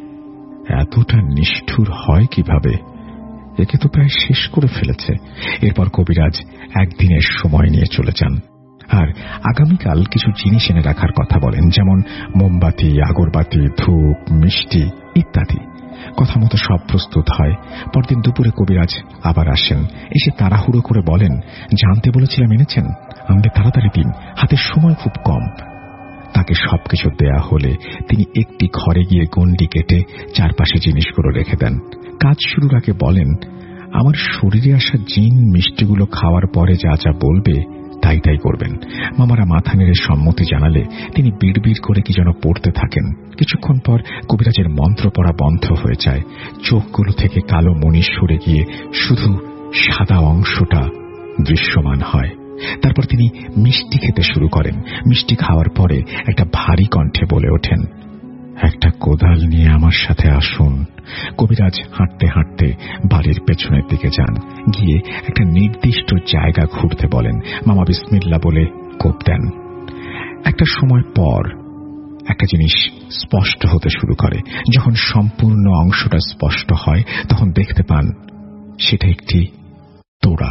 এতটা নিষ্ঠুর হয় কিভাবে? একে তো প্রায় শেষ করে ফেলেছে। এরপর কবিরাজ একদিনের সময় নিয়ে চলে যান আর আগামীকাল কিছু জিনিস এনে রাখার কথা বলেন, যেমন মোমবাতি, আগরবাতি, ধূপ, মিষ্টি ইত্যাদি। কথা মতো সব প্রস্তুত হয়। পরদিন দুপুরে কবিরাজ আবার আসেন। এসে তাড়াহুড়ো করে বলেন, জানতে বলেছিলাম এনেছেন, আমাদের তাড়াতাড়ি দিন, হাতের সময় খুব কম। তাকে সবকিছু দেয়া হলে তিনি একটি ঘরে গিয়ে গণ্ডি কেটে চারপাশে জিনিসগুলো রেখে দেন। কাজ শুরুর আগে বলেন, আমার শরীরে আসা জিন মিষ্টিগুলো খাওয়ার পরে যা যা বলবে তাই তাই করবেন। মামারা মাথা নেড়ে সম্মতি জানালে তিনি বিড়বিড় করে কি যেন পড়তে থাকেন। কিছুক্ষণ পর কবিরাজের মন্ত্র পড়া বন্ধ হয়ে যায়। চোখগুলো থেকে কালো মণি সরে গিয়ে শুধু সাদা অংশটা দৃশ্যমান হয়। তারপর তিনি মিষ্টি খেতে শুরু করেন। মিষ্টি খাওয়ার পরে একটা ভারী কণ্ঠে বলে ওঠেন, একটা কোদাল নিয়ে আমার সাথে আসুন। কবিরাজ হাঁটতে হাঁটতে বাড়ির পেছনের দিকে যান। গিয়ে একটা নির্দিষ্ট জায়গা ঘুরতে বলেন। মামা বিসমিল্লাহ বলে কোপ দেন। একটা সময় পর একটা জিনিস স্পষ্ট হতে শুরু করে। যখন সম্পূর্ণ অংশটা স্পষ্ট হয় তখন দেখতে পান সেটা একটি তোড়া।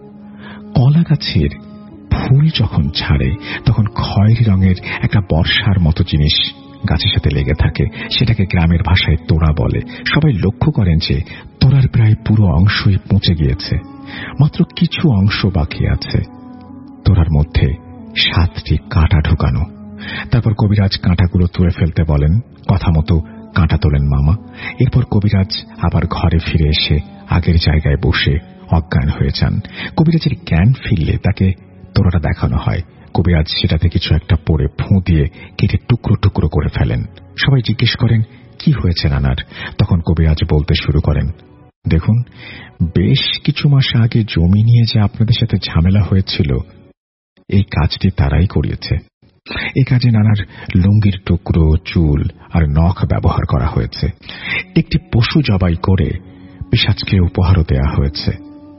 কলা গাছের ফুল যখন ছাড়ে তখন খয়েরি রঙের একটা বর্ষার মতো জিনিস গাছের সাথে লেগে থাকে। সেটাকে গ্রামের ভাষায় তোড়া বলে। সবাই লক্ষ্য করেন যে তোড়ার প্রায় পুরো অংশই পচে গিয়েছে, মাত্র কিছু অংশ বাকি আছে। তোড়ার মধ্যে সাতটি কাঁটা ঢুকানো। তারপর কবিরাজ কাঁটাগুলো তুলে ফেলতে বলেন। কথা মতো কাঁটা তোলেন মামা। এরপর কবিরাজ আবার ঘরে ফিরে এসে আগের জায়গায় বসে অজ্ঞান হয়ে যান। কবিরাজের জ্ঞান ফিরলে তাকে তোড়াটা দেখানো হয়। কবিরাজ সেটাতে কিছু একটা পরে ফুঁ দিয়ে কেটে টুকরো টুকরো করে ফেলেন। সবাই জিজ্ঞেস করেন কি হয়েছে নানার। তখন কবিরাজ বলতে শুরু করেন, দেখুন, বেশ কিছু মাস আগে জমি নিয়ে যে আপনাদের সাথে ঝামেলা হয়েছিল, এই কাজটি তারাই করিয়েছে। এই কাজে নানার লুঙ্গির টুকরো, চুল আর নখ ব্যবহার করা হয়েছে। একটি পশু জবাই করে পিশাচকে উপহারও দেয়া হয়েছে।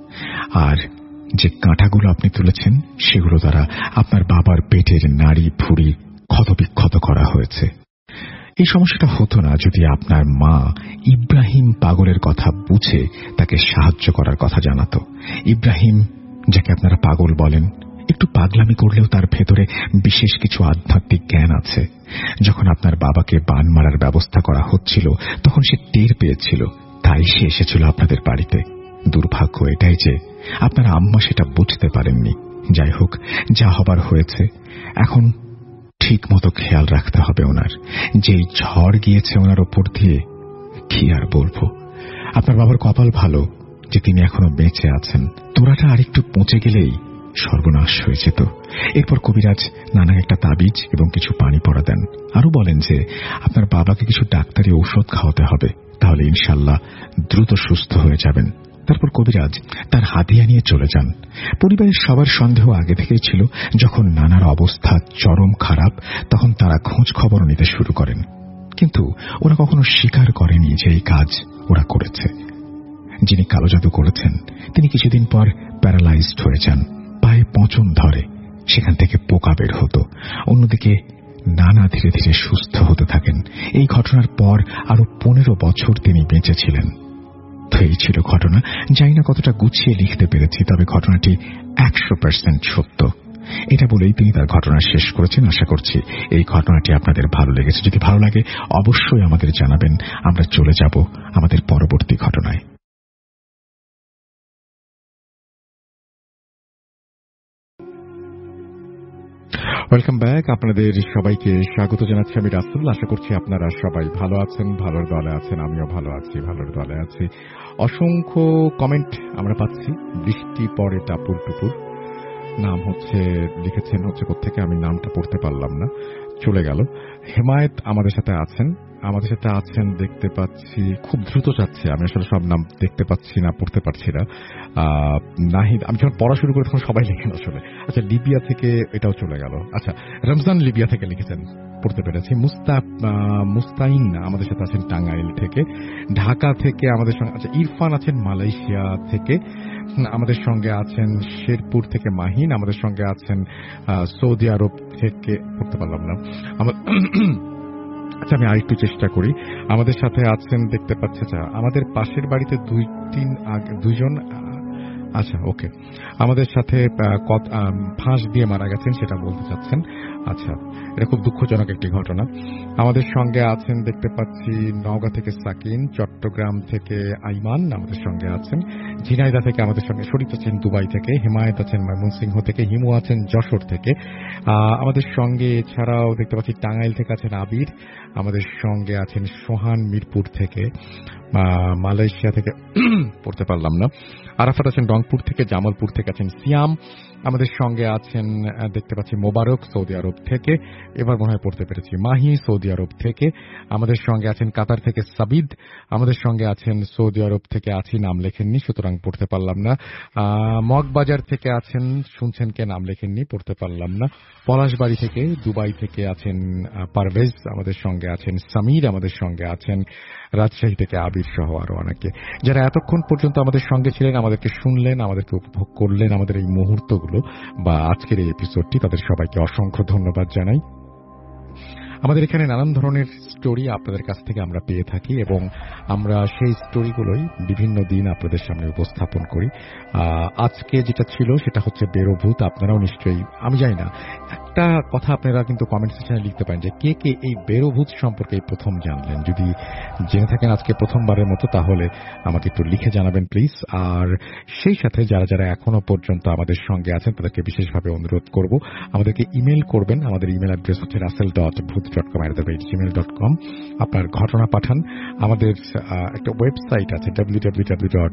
আর যে কাঁটাগুলো আপনি তুলেছেন সেগুলো দ্বারা আপনার বাবার পেটের নাড়ি ভুঁড়ি ক্ষতবিক্ষত করা হয়েছে। এই সমস্যাটা হতো না যদি আপনার মা ইব্রাহিম পাগলের কথা বুঝে তাকে সাহায্য করার কথা জানাতো। ইব্রাহিম, যাকে আপনারা পাগল বলেন, একটু পাগলামি করলেও তার ভেতরে বিশেষ কিছু আধ্যাত্মিক জ্ঞান আছে। যখন আপনার বাবাকে বান মারার ব্যবস্থা করা হচ্ছিল তখন সে টের পেয়েছিল, তাই সে এসেছিল আপনাদের বাড়িতে। দুর্ভাগ্য এটাই যে আপনার আম্মা সেটা বুঝতে পারেননি। যাই হোক, যা হবার হয়েছে। এখন ঠিক মতো খেয়াল রাখতে হবে ওনার। যেই ঝড় গিয়েছে ওনার ওপর দিয়ে, কি আর বলবো। আপনার বাবার কপাল ভালো যে তিনি এখনো বেঁচে আছেন। তোরাটা আরেকটু পচে গেলেই সর্বনাশ হয়ে যেত। এরপর কবিরাজ নানা একটা তাবিজ এবং কিছু পানি পড়া দেন। আরো বলেন যে আপনার বাবাকে কিছু ডাক্তারি ঔষধ খাওয়াতে হবে, তাহলে ইনশাল্লাহ দ্রুত সুস্থ হয়ে যাবেন। তারপর কবিরাজ তার হাতিয়া নিয়ে চলে যান। পরিবারের সবার সন্দেহ আগে থেকেই ছিল। যখন নানার অবস্থা চরম খারাপ তখন তারা খোঁজ খবর নিতে শুরু করেন, কিন্তু ওরা কখনো স্বীকার করেনি যে এই কাজ ওরা করেছে। যিনি কালো জাদু করেছেন তিনি কিছুদিন পর প্যারালাইজড হয়ে যান, পায়ে পচন ধরে, সেখান থেকে পোকা বের হতো। অন্যদিকে নানা ধীরে ধীরে সুস্থ হতে থাকেন। এই ঘটনার পর আরো পনেরো বছর তিনি বেঁচে ছিলেন। তো এই ছিল ঘটনা। জানি না কতটা গুছিয়ে লিখতে পেরেছি, তবে ঘটনাটি একশো পার্সেন্ট সত্য। এটা বলেই তিনি তার ঘটনা শেষ করেছেন। আশা করছি এই ঘটনাটি আপনাদের ভালো লেগেছে। যদি ভালো লাগে অবশ্যই আমাদের জানাবেন। আমরা চলে যাব আমাদের পরবর্তী ঘটনায়। Welcome back. আপনাদের সবাইকে স্বাগত জানাচ্ছি আমি রাসেল। আশা করছি আপনারা সবাই ভালো আছেন, ভালোর দলে আছেন। আমিও ভালো আছি, ভালোর দলে আছি। অসংখ্য কমেন্ট আমরা পাচ্ছি। বৃষ্টি পড়ে টাপুর টুপুর নাম হচ্ছে লিখেছেন হচ্ছে কোত্থেকে, আমি নামটা পড়তে পারলাম না, চলে গেল। হেমায়েত আমাদের সাথে আছেন, আমাদের সাথে আছেন দেখতে পাচ্ছি। খুব দ্রুত যাচ্ছে, আমি আসলে সব নাম দেখতে পাচ্ছি না, পড়তে পারছি না। নাহিদ, আমি যখন পড়া শুরু করি তখন সবাই লিখেন আসলে। আচ্ছা, লিবিয়া থেকে এটাও চলে গেল। আচ্ছা, রমজান লিবিয়া থেকে লিখেছেন, পড়তে পেরেছি। মুস্তাফ মুস্তাইন আমাদের সাথে আছেন টাঙ্গাইল থেকে। ঢাকা থেকে আমাদের সঙ্গে আচ্ছা ইরফান আছেন মালয়েশিয়া থেকে। আমাদের সঙ্গে আছেন শেরপুর থেকে মাহিন। আমাদের সঙ্গে আছেন সৌদি আরব থেকে, পড়তে পারলাম না। আচ্ছা, আমি আরেকটু চেষ্টা করি। আমাদের সাথে আছেন দেখতে পাচ্ছে আমাদের পাশের বাড়িতে দুই তিন আগে দুইজন। আচ্ছা, ওকে, আমাদের সাথে ফাঁস দিয়ে মারা গেছেন সেটা বলতে চাচ্ছেন। আচ্ছা, এটা খুব দুঃখজনক একটি ঘটনা। আমাদের সঙ্গে আছেন দেখতে পাচ্ছি নওগাঁ থেকে সাকিন, চট্টগ্রাম থেকে আইমান আমাদের সঙ্গে আছেন, ঝিনাইদহ থেকে আমাদের সঙ্গে শরীফ আছেন দুবাই থেকে, হেমায়েত আছেন ময়মনসিংহ থেকে, হিমু আছেন যশোর থেকে। আমাদের সঙ্গে এছাড়াও দেখতে পাচ্ছি টাঙ্গাইল থেকে আছেন আবির, আমাদের সঙ্গে আছেন সোহান মিরপুর থেকে, মালয়েশিয়া থেকে পড়তে পারলাম না। আরাফাত আছেন রংপুর থেকে, জামালপুর থেকে আছেন সিয়াম, আমাদের সঙ্গে আছেন দেখতে পাচ্ছি মোবারক সৌদি আরব থেকে, এবার মনে হয় পড়তে পেরেছি, মাহি সৌদি আরব থেকে। আমাদের সঙ্গে আছেন কাতার থেকে সাবিদ, আমাদের সঙ্গে আছেন সৌদি আরব থেকে আছি, নাম লেখেননি সুতরাং পড়তে পারলাম না। মগবাজার থেকে আছেন, শুনছেন কে, নাম লেখেননি, পড়তে পারলাম না। পলাশবাড়ি থেকে দুবাই থেকে আছেন পারভেজ, আমাদের সঙ্গে আছেন সামির, আমাদের সঙ্গে আছেন রাজশাহী থেকে আবির সহ আরো অনেকে, যারা এতক্ষণ পর্যন্ত আমাদের সঙ্গে ছিলেন, আমাদেরকে শুনলেন, আমাদেরকে উপভোগ করলেন, আমাদের এই মুহূর্তগুলো বা আজকের এই এপিসোডটি, তাদের সবাইকে অসংখ্য ধন্যবাদ জানাই। আমাদের এখানে নানান ধরনের স্টোরি আপনাদের কাছ থেকে আমরা পেয়ে থাকি এবং আমরা সেই স্টোরিগুলোই বিভিন্ন দিন আপনাদের সামনে উপস্থাপন করি। আজকে যেটা ছিল সেটা হচ্ছে বেরোভূত। আপনারাও নিশ্চয়ই, আমি জানি না, একটা কথা আপনারা কিন্তু কমেন্ট সেকশনে লিখতে পারেন যে কে কে এই বেরোভূত সম্পর্কে এই প্রথম জানলেন। যদি জেনে থাকেন আজকে প্রথমবারের মতো, তাহলে আমাকে একটু লিখে জানাবেন প্লিজ। আর সেই সাথে যারা যারা এখনো পর্যন্ত আমাদের সঙ্গে আছেন তাদেরকে বিশেষভাবে অনুরোধ করব, আমাদেরকে ইমেল করবেন। আমাদের ইমেল অ্যাড্রেস হচ্ছে Russell dot Bhoot dot com at the rate gmail dot com. আপনার ঘটনা পাঠান। আমাদের একটা ওয়েবসাইট আছে W W W dot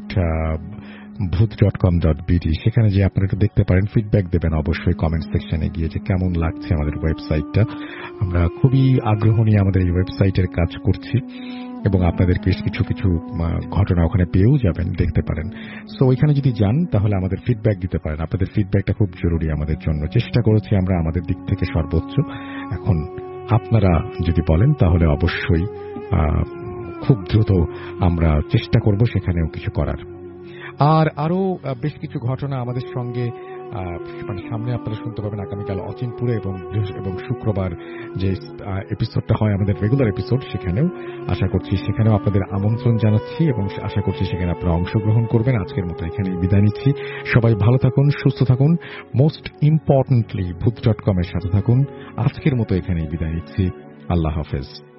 Bhoot dot com dot B D, সেখানে যে আপনারা একটু দেখতে পারেন, ফিডব্যাক দেবেন অবশ্যই কমেন্ট সেকশনে গিয়ে যে কেমন লাগছে আমাদের ওয়েবসাইটটা। আমরা খুবই আগ্রহ নিয়ে আমাদের এই ওয়েবসাইটের কাজ করছি এবং আপনাদের বেশ কিছু কিছু ঘটনা ওখানে পেয়েও যাবেন, দেখতে পারেন। সো ওইখানে যদি যান তাহলে আমাদের ফিডব্যাক দিতে পারেন। আপনাদের ফিডব্যাকটা খুব জরুরি আমাদের জন্য। চেষ্টা করেছি আমরা আমাদের দিক থেকে সর্বোচ্চ। এখন আপনারা যদি বলেন তাহলে অবশ্যই খুব দ্রুত আমরা চেষ্টা করব সেখানেও কিছু করার। আর আরো বেশ কিছু ঘটনা আমাদের সঙ্গে মানে সামনে আপনারা শুনতে পাবেন আগামীকাল অচিনপুরে এবং এবং শুক্রবার যে এপিসোডটা হয় আমাদের রেগুলার এপিসোড, সেখানেও আশা করছি সেখানেও আপনাদের আমন্ত্রণ জানাচ্ছি এবং আশা করছি সেখানে আপনারা অংশগ্রহণ করবেন। আজকের মতো এখানে বিদায় নিচ্ছি। সবাই ভালো থাকুন, সুস্থ থাকুন, most importantly Bhoot dot com এর সাথে থাকুন। আজকের মতো এখানেই বিদায় নিচ্ছি। আল্লাহ হাফেজ।